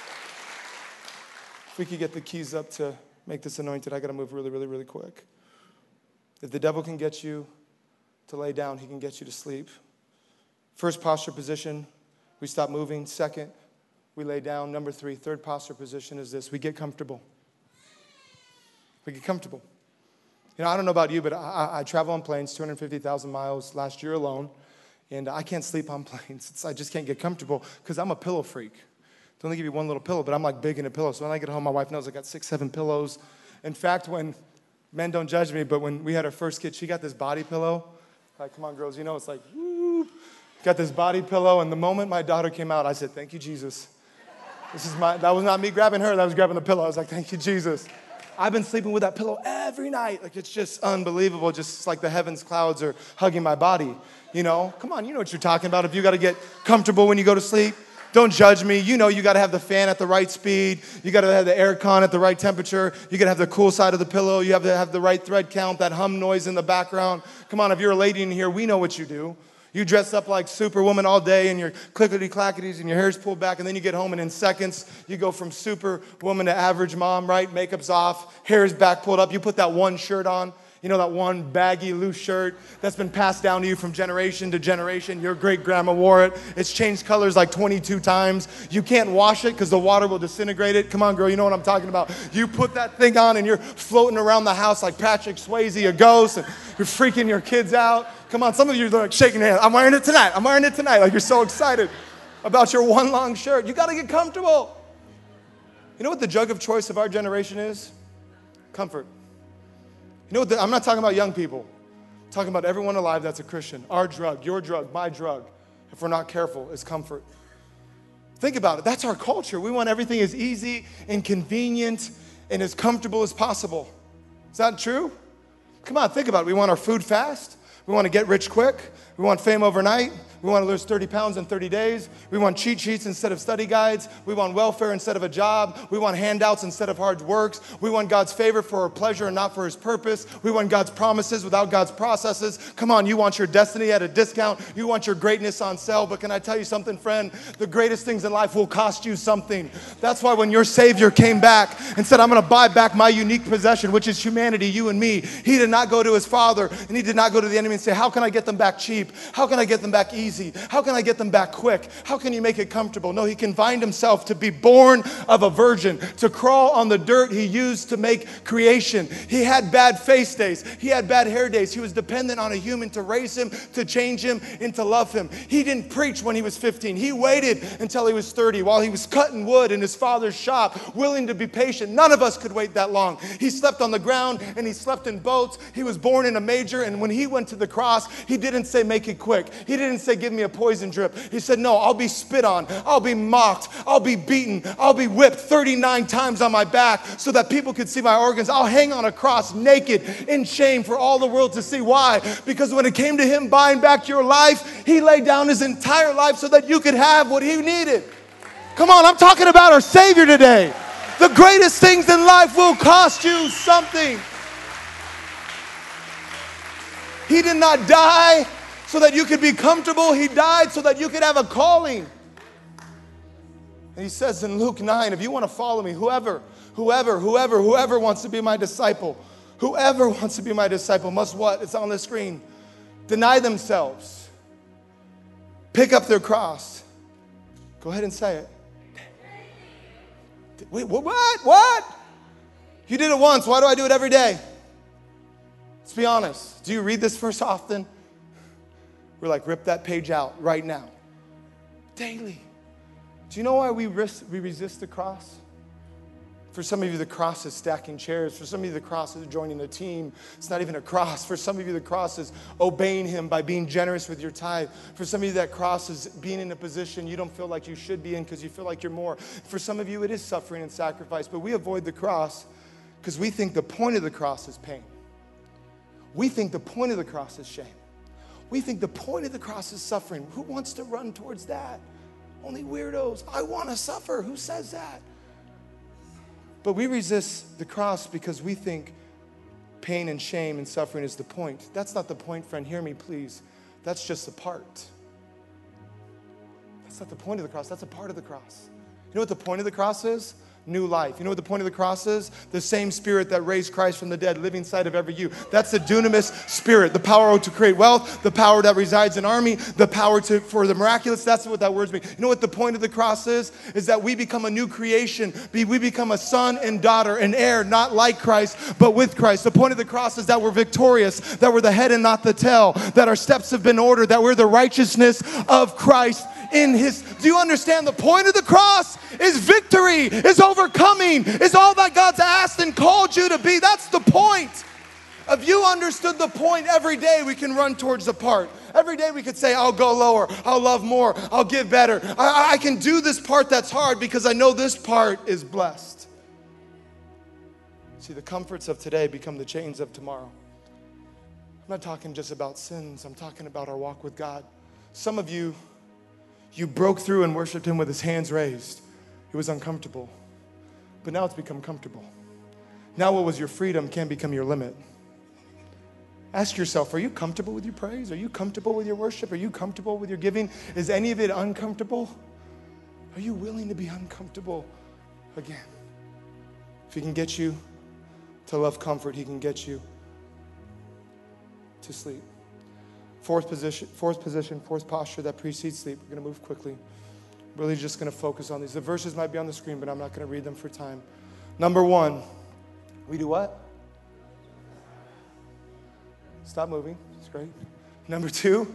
If we could get the keys up to make this anointed, I got to move really, really, really quick. If the devil can get you to lay down, he can get you to sleep. First posture position, we stop moving. Second, we lay down. Number 3, third posture position is this. We get comfortable. We get comfortable. You know, I don't know about you, but I travel on planes, 250,000 miles last year alone, and I can't sleep on planes. I just can't get comfortable because I'm a pillow freak. They only give you one little pillow, but I'm like big into pillows. So when I get home, my wife knows I got 6, 7 pillows. In fact, when men don't judge me, but when we had our first kid, she got this body pillow. Like, come on, girls, you know, it's like, whoop. Got this body pillow, and the moment my daughter came out, I said, thank you, Jesus. That was not me grabbing her, that was grabbing the pillow. I was like, thank you, Jesus. I've been sleeping with that pillow every night. Like, it's just unbelievable, just like the heavens clouds are hugging my body, you know? Come on, you know what you're talking about. If you got to get comfortable when you go to sleep, don't judge me. You know you got to have the fan at the right speed. You got to have the air con at the right temperature. You got to have the cool side of the pillow. You have to have the right thread count, that hum noise in the background. Come on, if you're a lady in here, we know what you do. You dress up like Superwoman all day and your clickety-clackities and your hair's pulled back, and then you get home and in seconds you go from Superwoman to average mom, right? Makeup's off, hair's back pulled up. You put that one shirt on. You know, that one baggy, loose shirt that's been passed down to you from generation to generation. Your great-grandma wore it. It's changed colors like 22 times. You can't wash it because the water will disintegrate it. Come on, girl, you know what I'm talking about. You put that thing on and you're floating around the house like Patrick Swayze, a ghost, and you're freaking your kids out. Come on, some of you are like shaking your hands. I'm wearing it tonight. I'm wearing it tonight. Like, you're so excited about your one long shirt. You got to get comfortable. You know what the drug of choice of our generation is? Comfort. You know what? I'm not talking about young people. I'm talking about everyone alive that's a Christian. Our drug, your drug, my drug, if we're not careful, is comfort. Think about it. That's our culture. We want everything as easy and convenient and as comfortable as possible. Is that true? Come on, think about it. We want our food fast. We want to get rich quick. We want fame overnight. We want to lose 30 pounds in 30 days. We want cheat sheets instead of study guides. We want welfare instead of a job. We want handouts instead of hard works. We want God's favor for our pleasure and not for his purpose. We want God's promises without God's processes. Come on, you want your destiny at a discount. You want your greatness on sale. But can I tell you something, friend? The greatest things in life will cost you something. That's why when your Savior came back and said, I'm going to buy back my unique possession, which is humanity, you and me, he did not go to his Father and he did not go to the enemy and say, how can I get them back cheap? How can I get them back easy? How can I get them back quick? How can you make it comfortable? No, he confined himself to be born of a virgin, to crawl on the dirt he used to make creation. He had bad face days. He had bad hair days. He was dependent on a human to raise him, to change him, and to love him. He didn't preach when he was 15. He waited until he was 30 while he was cutting wood in his father's shop, willing to be patient. None of us could wait that long. He slept on the ground and he slept in boats. He was born in a manger, and when he went to the cross, he didn't say make it quick. He didn't say give me a poison drip. He said, no, I'll be spit on. I'll be mocked. I'll be beaten. I'll be whipped 39 times on my back so that people could see my organs. I'll hang on a cross naked in shame for all the world to see. Why? Because when it came to him buying back your life, he laid down his entire life so that you could have what he needed. Come on, I'm talking about our Savior today. The greatest things in life will cost you something. He did not die so that you could be comfortable. He died so that you could have a calling. And he says in Luke 9, if you want to follow me, whoever wants to be my disciple, whoever wants to be my disciple must what? It's on the screen. Deny themselves. Pick up their cross. Go ahead and say it. Wait, what? You did it once. Why do I do it every day? Let's be honest. Do you read this verse often? We're like, rip that page out right now. Daily. Do you know why we resist the cross? For some of you, the cross is stacking chairs. For some of you, the cross is joining a team. It's not even a cross. For some of you, the cross is obeying him by being generous with your tithe. For some of you, that cross is being in a position you don't feel like you should be in because you feel like you're more. For some of you, it is suffering and sacrifice. But we avoid the cross because we think the point of the cross is pain. We think the point of the cross is shame. We think the point of the cross is suffering. Who wants to run towards that? Only weirdos. I want to suffer. Who says that? But we resist the cross because we think pain and shame and suffering is the point. That's not the point, friend. Hear me, please. That's just a part. That's not the point of the cross. That's a part of the cross. You know what the point of the cross is? New life. You know what the point of the cross is? The same Spirit that raised Christ from the dead living inside of every you. That's the dunamis spirit, the power to create wealth, the power that resides in army, the power for the miraculous. That's what that word means. You know what the point of the cross is? Is that we become a new creation. We become a son and daughter, an heir, not like Christ, but with Christ. The point of the cross is that we're victorious, that we're the head and not the tail, that our steps have been ordered, that we're the righteousness of Christ in His. Do you understand? The point of the cross is victory, is overcoming, is all that God's asked and called you to be. That's the point. If you understood the point, every day we can run towards the part. Every day we could say, I'll go lower, I'll love more, I'll give better. I can do this part that's hard because I know this part is blessed. See, the comforts of today become the chains of tomorrow. I'm not talking just about sins. I'm talking about our walk with God. Some of you broke through and worshiped Him with His hands raised. It was uncomfortable. But now it's become comfortable. Now what was your freedom can become your limit. Ask yourself, are you comfortable with your praise? Are you comfortable with your worship? Are you comfortable with your giving? Is any of it uncomfortable? Are you willing to be uncomfortable again? If He can get you to love comfort, He can get you to sleep. Fourth posture that precedes sleep. We're going to move quickly. Really just going to focus on these. The verses might be on the screen, but I'm not going to read them for time. Number one, we do what? Stop moving. It's great. Number two,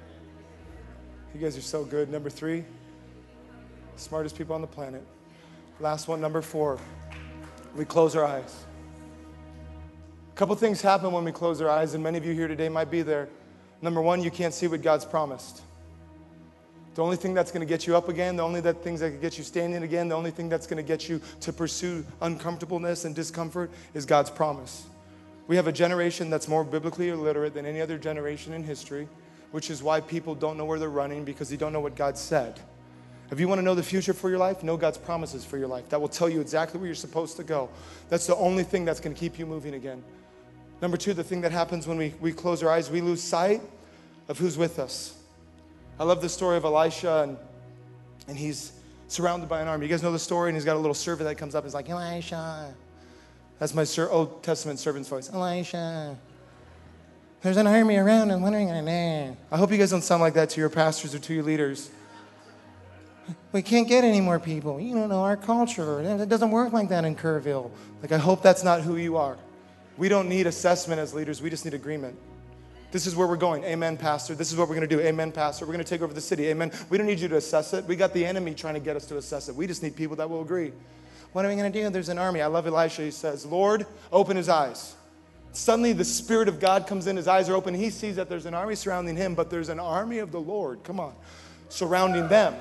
you guys are so good. Number three, smartest people on the planet. Last one, number four, we close our eyes. A couple things happen when we close our eyes, and many of you here today might be there. Number one, you can't see what God's promised. The only thing that's going to get you up again, the only things that can get you standing again, the only thing that's going to get you to pursue uncomfortableness and discomfort is God's promise. We have a generation that's more biblically illiterate than any other generation in history, which is why people don't know where they're running, because they don't know what God said. If you want to know the future for your life, know God's promises for your life. That will tell you exactly where you're supposed to go. That's the only thing that's going to keep you moving again. Number two, the thing that happens when we close our eyes, we lose sight of who's with us. I love the story of Elisha, and he's surrounded by an army. You guys know the story, and he's got a little servant that comes up and is like, Elisha. That's my Old Testament servant's voice. Elisha, there's an army around and wondering. I hope you guys don't sound like that to your pastors or to your leaders. We can't get any more people. You don't know our culture. It doesn't work like that in Kerrville. I hope that's not who you are. We don't need assessment as leaders. We just need agreement. This is where we're going. Amen, Pastor. This is what we're going to do. Amen, Pastor. We're going to take over the city. Amen. We don't need you to assess it. We got the enemy trying to get us to assess it. We just need people that will agree. What are we going to do? There's an army. I love Elisha. He says, Lord, open his eyes. Suddenly the Spirit of God comes in. His eyes are open. He sees that there's an army surrounding him, but there's an army of the Lord, come on, surrounding them.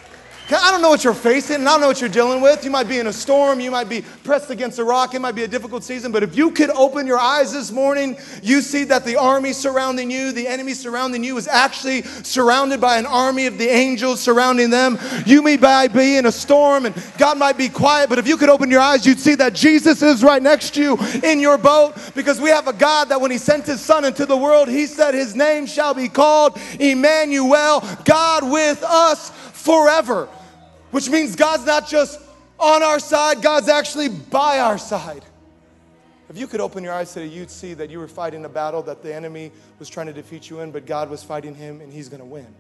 I don't know what you're facing, and I don't know what you're dealing with. You might be in a storm. You might be pressed against a rock. It might be a difficult season. But if you could open your eyes this morning, you see that the army surrounding you, the enemy surrounding you, is actually surrounded by an army of the angels surrounding them. You may be in a storm, and God might be quiet. But if you could open your eyes, you'd see that Jesus is right next to you in your boat. Because we have a God that when He sent His Son into the world, He said His name shall be called Emmanuel, God with us forever. Which means God's not just on our side, God's actually by our side. If you could open your eyes today, you'd see that you were fighting a battle that the enemy was trying to defeat you in, but God was fighting him, and He's going to win.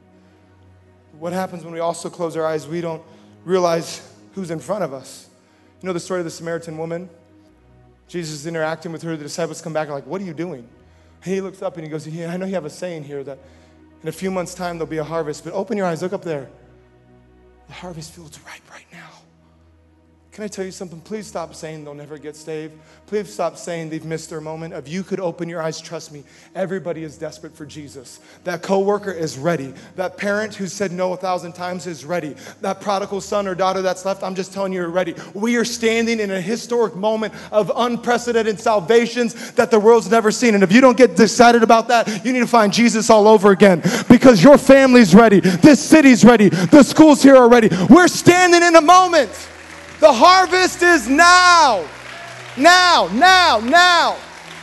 What happens when we also close our eyes? We don't realize who's in front of us. You know the story of the Samaritan woman? Jesus is interacting with her. The disciples come back and are like, what are you doing? And He looks up and He goes, yeah, I know you have a saying here that in a few months' time there'll be a harvest, but open your eyes, look up there. The harvest field's ripe right now. Can I tell you something? Please stop saying they'll never get saved. Please stop saying they've missed their moment. If you could open your eyes, trust me, everybody is desperate for Jesus. That coworker is ready. That parent who said no 1,000 times is ready. That prodigal son or daughter that's left, I'm just telling you, you're ready. We are standing in a historic moment of unprecedented salvations that the world's never seen. And if you don't get excited about that, you need to find Jesus all over again, because your family's ready. This city's ready. The schools here are ready. We're standing in a moment. The harvest is now. Now, now, now.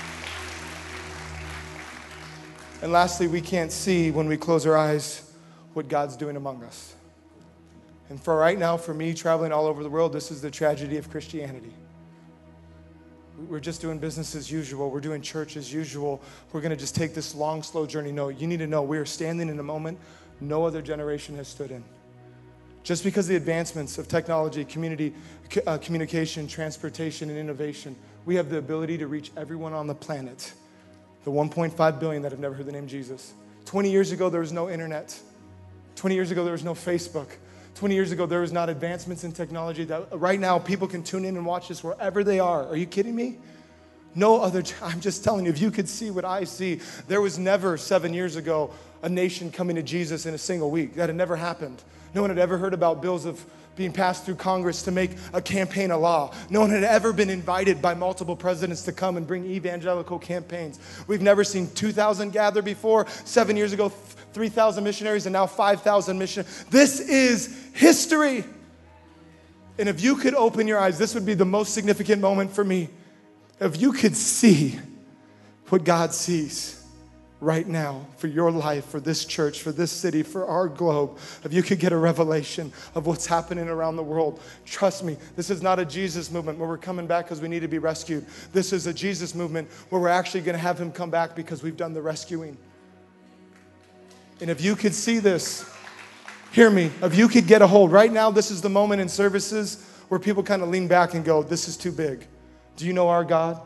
And lastly, we can't see when we close our eyes what God's doing among us. And for right now, for me, traveling all over the world, this is the tragedy of Christianity. We're just doing business as usual. We're doing church as usual. We're going to just take this long, slow journey. No, you need to know we are standing in a moment no other generation has stood in. Just because of the advancements of technology, communication, transportation, and innovation, we have the ability to reach everyone on the planet. The 1.5 billion that have never heard the name Jesus. 20 years ago, there was no internet. 20 years ago, there was no Facebook. 20 years ago, there was not advancements in technology. That right now, people can tune in and watch this wherever they are. Are you kidding me? No other, I'm just telling you, if you could see what I see, there was never 7 years ago a nation coming to Jesus in a single week. That had never happened. No one had ever heard about bills of being passed through Congress to make a campaign a law. No one had ever been invited by multiple presidents to come and bring evangelical campaigns. We've never seen 2,000 gather before. 7 years ago, 3,000 missionaries, and now 5,000 missionaries. This is history. And if you could open your eyes, this would be the most significant moment for me. If you could see what God sees right now for your life, for this church, for this city, for our globe, if you could get a revelation of what's happening around the world, trust me, this is not a Jesus movement where we're coming back because we need to be rescued. This is a Jesus movement where we're actually going to have him come back because we've done the rescuing. And if you could see this, hear me, if you could get a hold, right now this is the moment in services where people kind of lean back and go, this is too big. Do you know our God?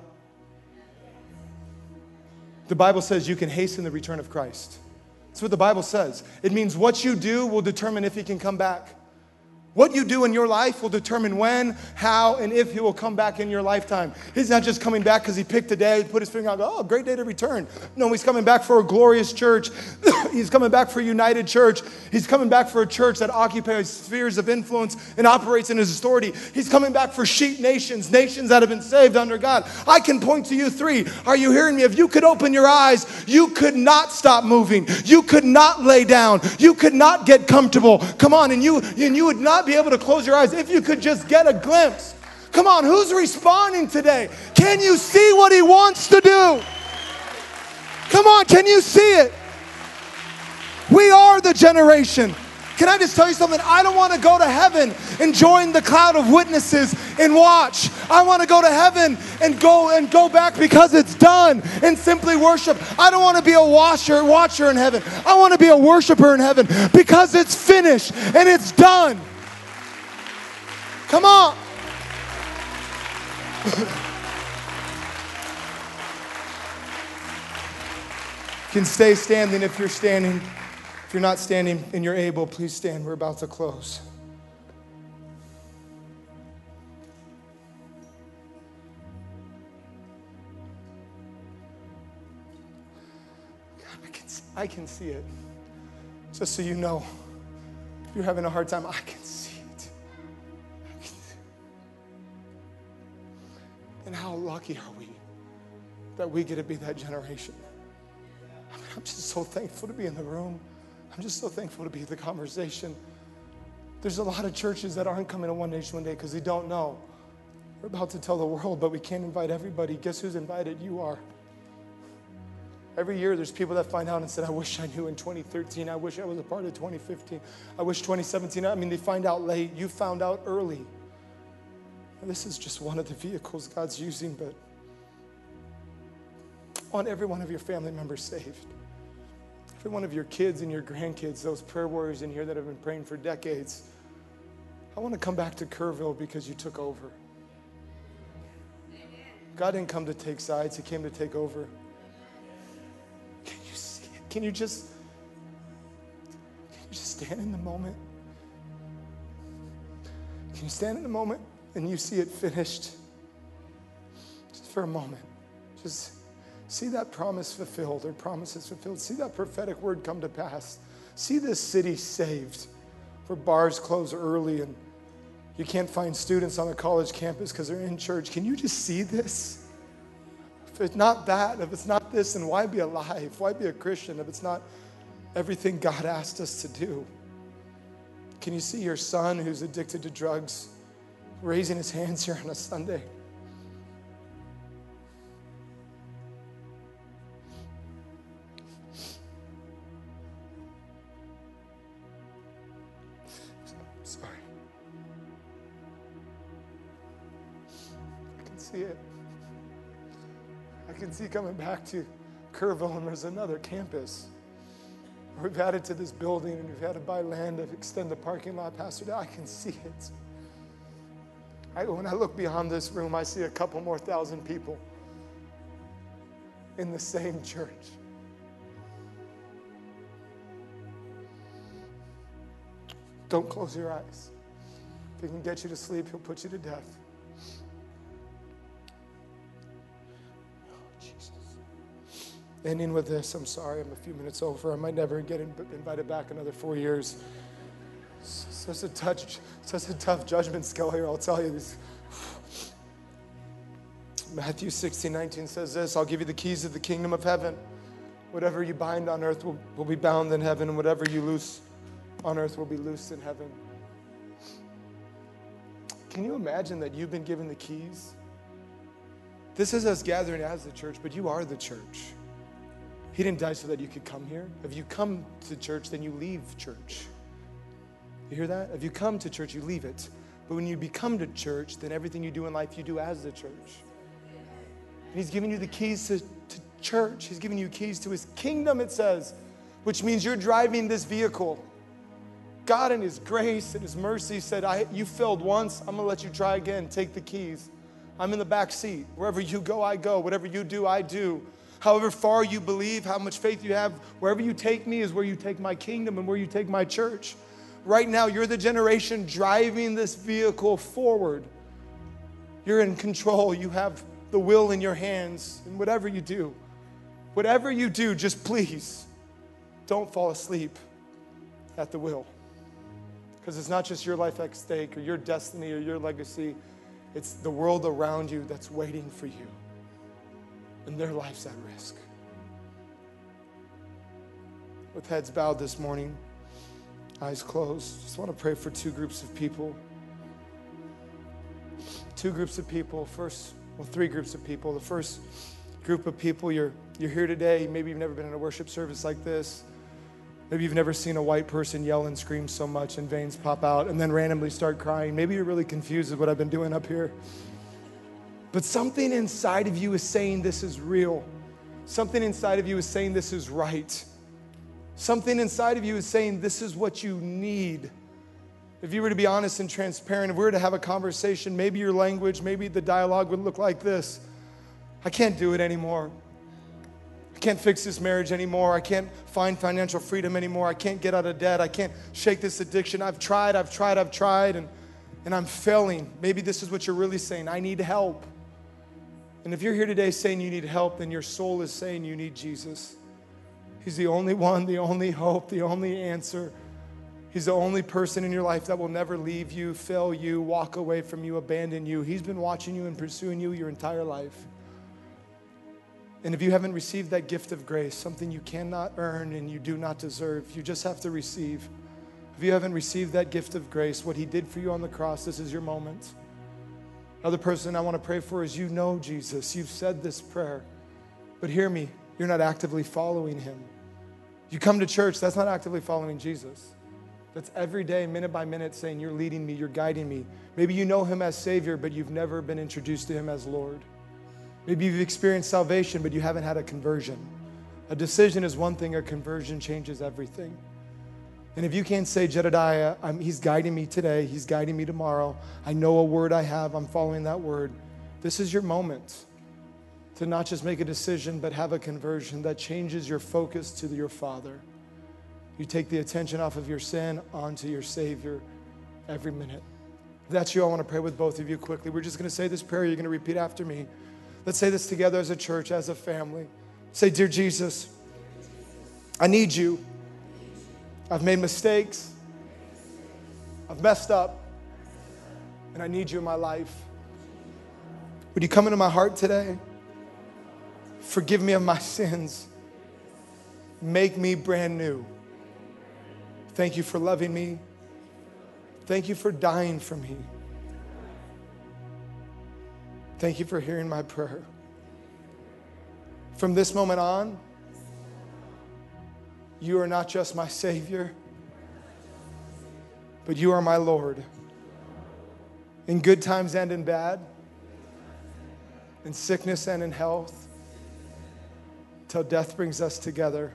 The Bible says you can hasten the return of Christ. That's what the Bible says. It means what you do will determine if he can come back. What you do in your life will determine when, how, and if he will come back in your lifetime. He's not just coming back because he picked a day, put his finger out, oh, great day to return. No, he's coming back for a glorious church. He's coming back for a united church. He's coming back for a church that occupies spheres of influence and operates in his authority. He's coming back for sheep nations, nations that have been saved under God. I can point to you three. Are you hearing me? If you could open your eyes, you could not stop moving. You could not lay down. You could not get comfortable. Come on, and you would not be able to close your eyes if you could just get a glimpse. Come on, who's responding today? Can you see what he wants to do? Come on, can you see it? We are the generation. Can I just tell you something? I don't want to go to heaven and join the cloud of witnesses and watch. I want to go to heaven and go back because it's done and simply worship. I don't want to be a watcher in heaven. I want to be a worshiper in heaven because it's finished and it's done. Come on. You can stay standing if you're standing. If you're not standing and you're able, please stand. We're about to close. I can see it. Just so you know, if you're having a hard time, I can see it. And how lucky are we that we get to be that generation? I mean, I'm just so thankful to be in the room. I'm just so thankful to be in the conversation. There's a lot of churches that aren't coming to One Nation One Day because they don't know. We're about to tell the world, but we can't invite everybody. Guess who's invited? You are. Every year there's people that find out and said, I wish I knew in 2013. I wish I was a part of 2015. I wish 2017. I mean, they find out late. You found out early. And this is just one of the vehicles God's using, but I want every one of your family members saved. Every one of your kids and your grandkids, those prayer warriors in here that have been praying for decades. I want to come back to Kerrville because you took over. God didn't come to take sides. He came to take over. Can you see it? Can you just stand in the moment? Can you stand in the moment and you see it finished? Just for a moment. Just see that promise fulfilled or promises fulfilled. See that prophetic word come to pass. See this city saved where bars close early and you can't find students on a college campus because they're in church. Can you just see this? If it's not that, if it's not this, then why be alive? Why be a Christian if it's not everything God asked us to do? Can you see your son who's addicted to drugs raising his hands here on a Sunday? Sorry. I can see it. I can see coming back to Kerrville and there's another campus. We've added to this building and we've had to buy land to extend the parking lot. Pastor, I can see it. When I look beyond this room, I see a couple more thousand people in the same church. Don't close your eyes. If he can get you to sleep, he'll put you to death. Oh, Jesus. Ending with this, I'm sorry, I'm a few minutes over. I might never get invited back another 4 years. Such a tough judgment scale here, I'll tell you this. Matthew 16:19 says this, I'll give you the keys of the kingdom of heaven. Whatever you bind on earth will be bound in heaven, and whatever you loose on earth will be loosed in heaven. Can you imagine that you've been given the keys? This is us gathering as the church, but you are the church. He didn't die so that you could come here. If you come to church, then you leave church. You hear that? If you come to church, you leave it. But when you become to church, then everything you do in life, you do as the church. And he's giving you the keys to church. He's giving you keys to his kingdom, it says, which means you're driving this vehicle. God in his grace and his mercy said, you failed once, I'm going to let you try again. Take the keys. I'm in the back seat. Wherever you go, I go. Whatever you do, I do. However far you believe, how much faith you have, wherever you take me is where you take my kingdom and where you take my church. Right now, you're the generation driving this vehicle forward. You're in control. You have the will in your hands. And whatever you do, just please don't fall asleep at the wheel. Because it's not just your life at stake or your destiny or your legacy. It's the world around you that's waiting for you. And their life's at risk. With heads bowed this morning, eyes closed, just want to pray for two groups of people. Two groups of people. Three groups of people. The first group of people, you're here today. Maybe you've never been in a worship service like this. Maybe you've never seen a white person yell and scream so much and veins pop out and then randomly start crying. Maybe you're really confused with what I've been doing up here. But something inside of you is saying this is real. Something inside of you is saying this is right. Something inside of you is saying this is what you need. If you were to be honest and transparent, if we were to have a conversation, maybe your language, maybe the dialogue would look like this. I can't do it anymore. I can't fix this marriage anymore. I can't find financial freedom anymore. I can't get out of debt. I can't shake this addiction. I've tried, and I'm failing. Maybe this is what you're really saying. I need help. And if you're here today saying you need help, then your soul is saying you need Jesus. He's the only one, the only hope, the only answer. He's the only person in your life that will never leave you, fail you, walk away from you, abandon you. He's been watching you and pursuing you your entire life. And if you haven't received that gift of grace, something you cannot earn and you do not deserve, you just have to receive. If you haven't received that gift of grace, what he did for you on the cross, this is your moment. Another person I want to pray for is you know Jesus. You've said this prayer. But hear me, you're not actively following him. You come to church, that's not actively following Jesus. That's every day, minute by minute, saying you're leading me, you're guiding me. Maybe you know him as Savior, but you've never been introduced to him as Lord. Maybe you've experienced salvation, but you haven't had a conversion. A decision is one thing, a conversion changes everything. And if you can't say, Jedediah, he's guiding me today, he's guiding me tomorrow, I know a word I have, I'm following that word, this is your moment to not just make a decision, but have a conversion that changes your focus to your Father. You take the attention off of your sin onto your Savior every minute. If that's you, I want to pray with both of you quickly. We're just going to say this prayer. You're going to repeat after me. Let's say this together as a church, as a family. Say, Dear Jesus, I need you. I've made mistakes. I've messed up. And I need you in my life. Would you come into my heart today? Forgive me of my sins. Make me brand new. Thank you for loving me. Thank you for dying for me. Thank you for hearing my prayer. From this moment on, you are not just my Savior, but you are my Lord. In good times and in bad, in sickness and in health, till death brings us together.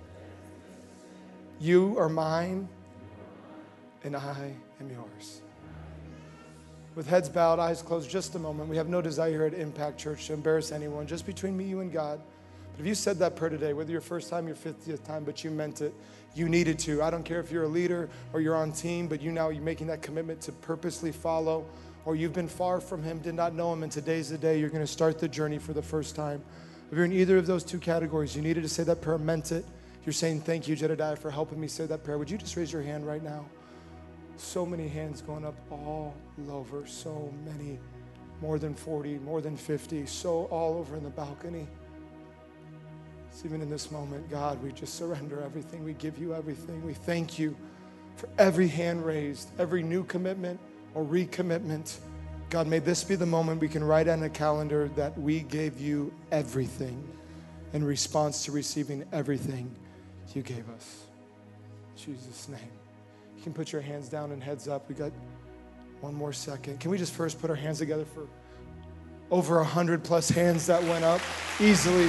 You are mine, and I am yours. With heads bowed, eyes closed, just a moment. We have no desire here at Impact Church to embarrass anyone, just between me, you, and God. But if you said that prayer today, whether your first time, your 50th time, but you meant it, you needed to. I don't care if you're a leader or you're on team, but you're making that commitment to purposely follow, or you've been far from him, did not know him, and today's the day you're going to start the journey for the first time. If you're in either of those two categories, you needed to say that prayer, meant it. You're saying, thank you, Jedediah, for helping me say that prayer. Would you just raise your hand right now? So many hands going up all over, so many, more than 40, more than 50, so all over in the balcony. So even in this moment, God, we just surrender everything. We give you everything. We thank you for every hand raised, every new commitment or recommitment. God, may this be the moment we can write on a calendar that we gave you everything in response to receiving everything you gave us. In Jesus' name. You can put your hands down and heads up. We got one more second. Can we just first put our hands together for over 100 plus hands that went up easily?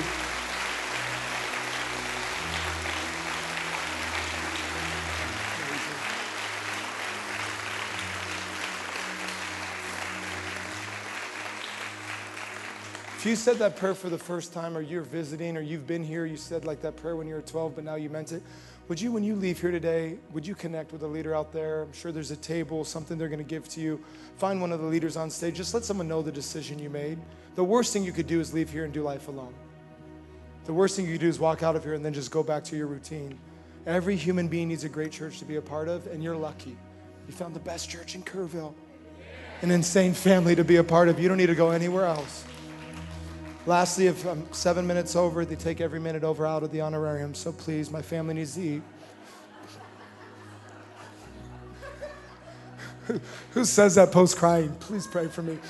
If you said that prayer for the first time, or you're visiting, or you've been here, you said like that prayer when you were 12, but now you meant it, would you, when you leave here today, would you connect with a leader out there? I'm sure there's a table, something they're going to give to you. Find one of the leaders on stage. Just let someone know the decision you made. The worst thing you could do is leave here and do life alone. The worst thing you could do is walk out of here and then just go back to your routine. Every human being needs a great church to be a part of, and you're lucky. You found the best church in Kerrville, an insane family to be a part of. You don't need to go anywhere else. Lastly, if I'm 7 minutes over, they take every minute over out of the honorarium. So please, my family needs to eat. Who says that post-crying? Please pray for me.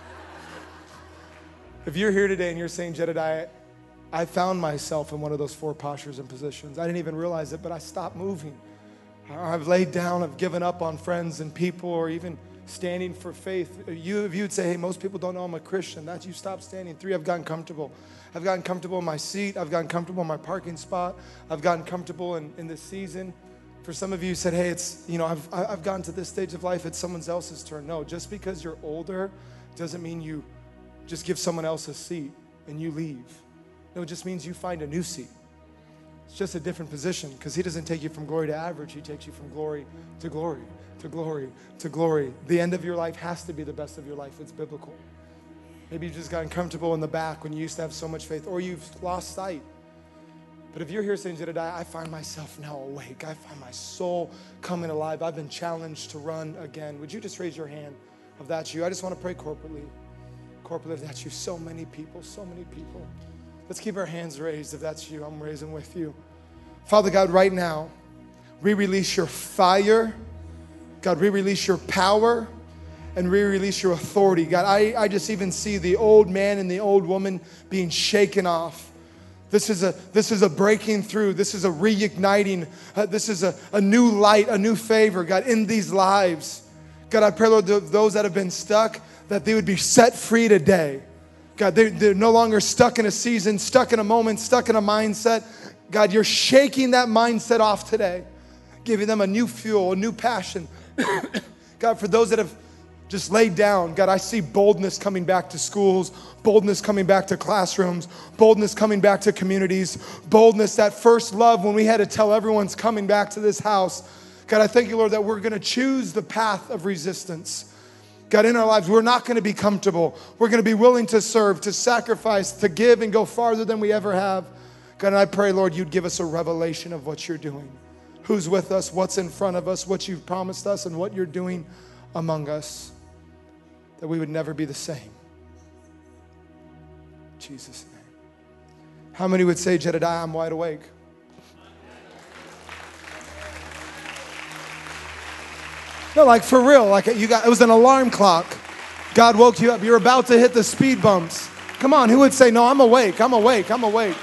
If you're here today and you're saying, Jedediah, I found myself in one of those four postures and positions. I didn't even realize it, but I stopped moving. I've laid down, I've given up on friends and people, or even standing for faith. If you would say, hey, most people don't know I'm a Christian, that's you stop standing. 3, I've gotten comfortable. I've gotten comfortable in my seat. I've gotten comfortable in my parking spot. I've gotten comfortable in this season. For some of you said, hey, it's, I've gotten to this stage of life, it's someone else's turn. No, just because you're older doesn't mean you just give someone else a seat and you leave. No, it just means you find a new seat. It's just a different position, because he doesn't take you from glory to average. He takes you from glory to glory to glory to glory. The end of your life has to be the best of your life. It's biblical. Maybe you've just gotten comfortable in the back when you used to have so much faith, or you've lost sight. But if you're here saying, Jedediah, I find myself now awake. I find my soul coming alive. I've been challenged to run again. Would you just raise your hand if that's you? I just want to pray corporately. Corporately, if that's you. So many people, so many people. Let's keep our hands raised if that's you. I'm raising with you. Father God, right now, we release your fire. God, we release your power, and we release your authority. God, I just even see the old man and the old woman being shaken off. This is a breaking through. This is a reigniting. This is a new light, a new favor, God, in these lives. God, I pray, Lord, those that have been stuck, that they would be set free today. God, they're no longer stuck in a season, stuck in a moment, stuck in a mindset. God, you're shaking that mindset off today, giving them a new fuel, a new passion. God, for those that have just laid down, God, I see boldness coming back to schools, boldness coming back to classrooms, boldness coming back to communities, boldness, that first love when we had to tell everyone's coming back to this house. God, I thank you, Lord, that we're going to choose the path of resistance. God, in our lives, we're not going to be comfortable. We're going to be willing to serve, to sacrifice, to give, and go farther than we ever have. God, and I pray, Lord, you'd give us a revelation of what you're doing. Who's with us, what's in front of us, what you've promised us, and what you're doing among us, that we would never be the same. In Jesus' name. How many would say, Jedediah, I'm wide awake? No, like for real, like it was an alarm clock. God woke you up. You're about to hit the speed bumps. Come on, who would say, no, I'm awake, I'm awake, I'm awake.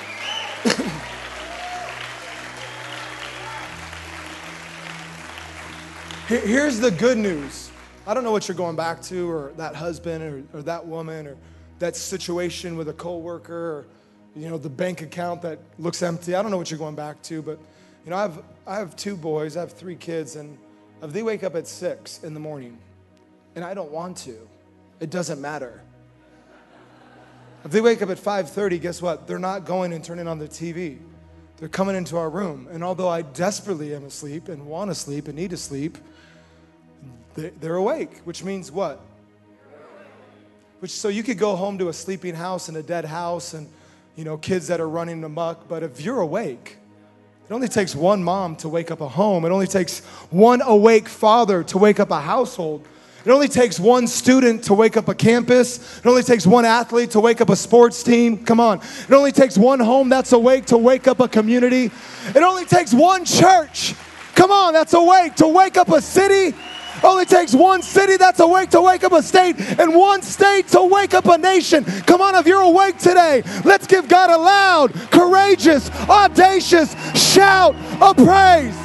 Here's the good news. I don't know what you're going back to, or that husband, or that woman, or that situation with a coworker, or the bank account that looks empty. I don't know what you're going back to, but I have 2 boys, I have 3 kids, and if they wake up at 6 in the morning, and I don't want to, it doesn't matter. If they wake up at 5:30, guess what? They're not going and turning on the TV. They're coming into our room. And although I desperately am asleep and want to sleep and need to sleep, they're awake, which means what? So you could go home to a sleeping house and a dead house and, kids that are running amok. But if you're awake, it only takes one mom to wake up a home. It only takes one awake father to wake up a household. It only takes one student to wake up a campus. It only takes one athlete to wake up a sports team. Come on. It only takes one home that's awake to wake up a community. It only takes one church, come on, that's awake to wake up a city. It only takes one city that's awake to wake up a state, and one state to wake up a nation. Come on, if you're awake today, let's give God a loud, courageous, audacious shout of praise.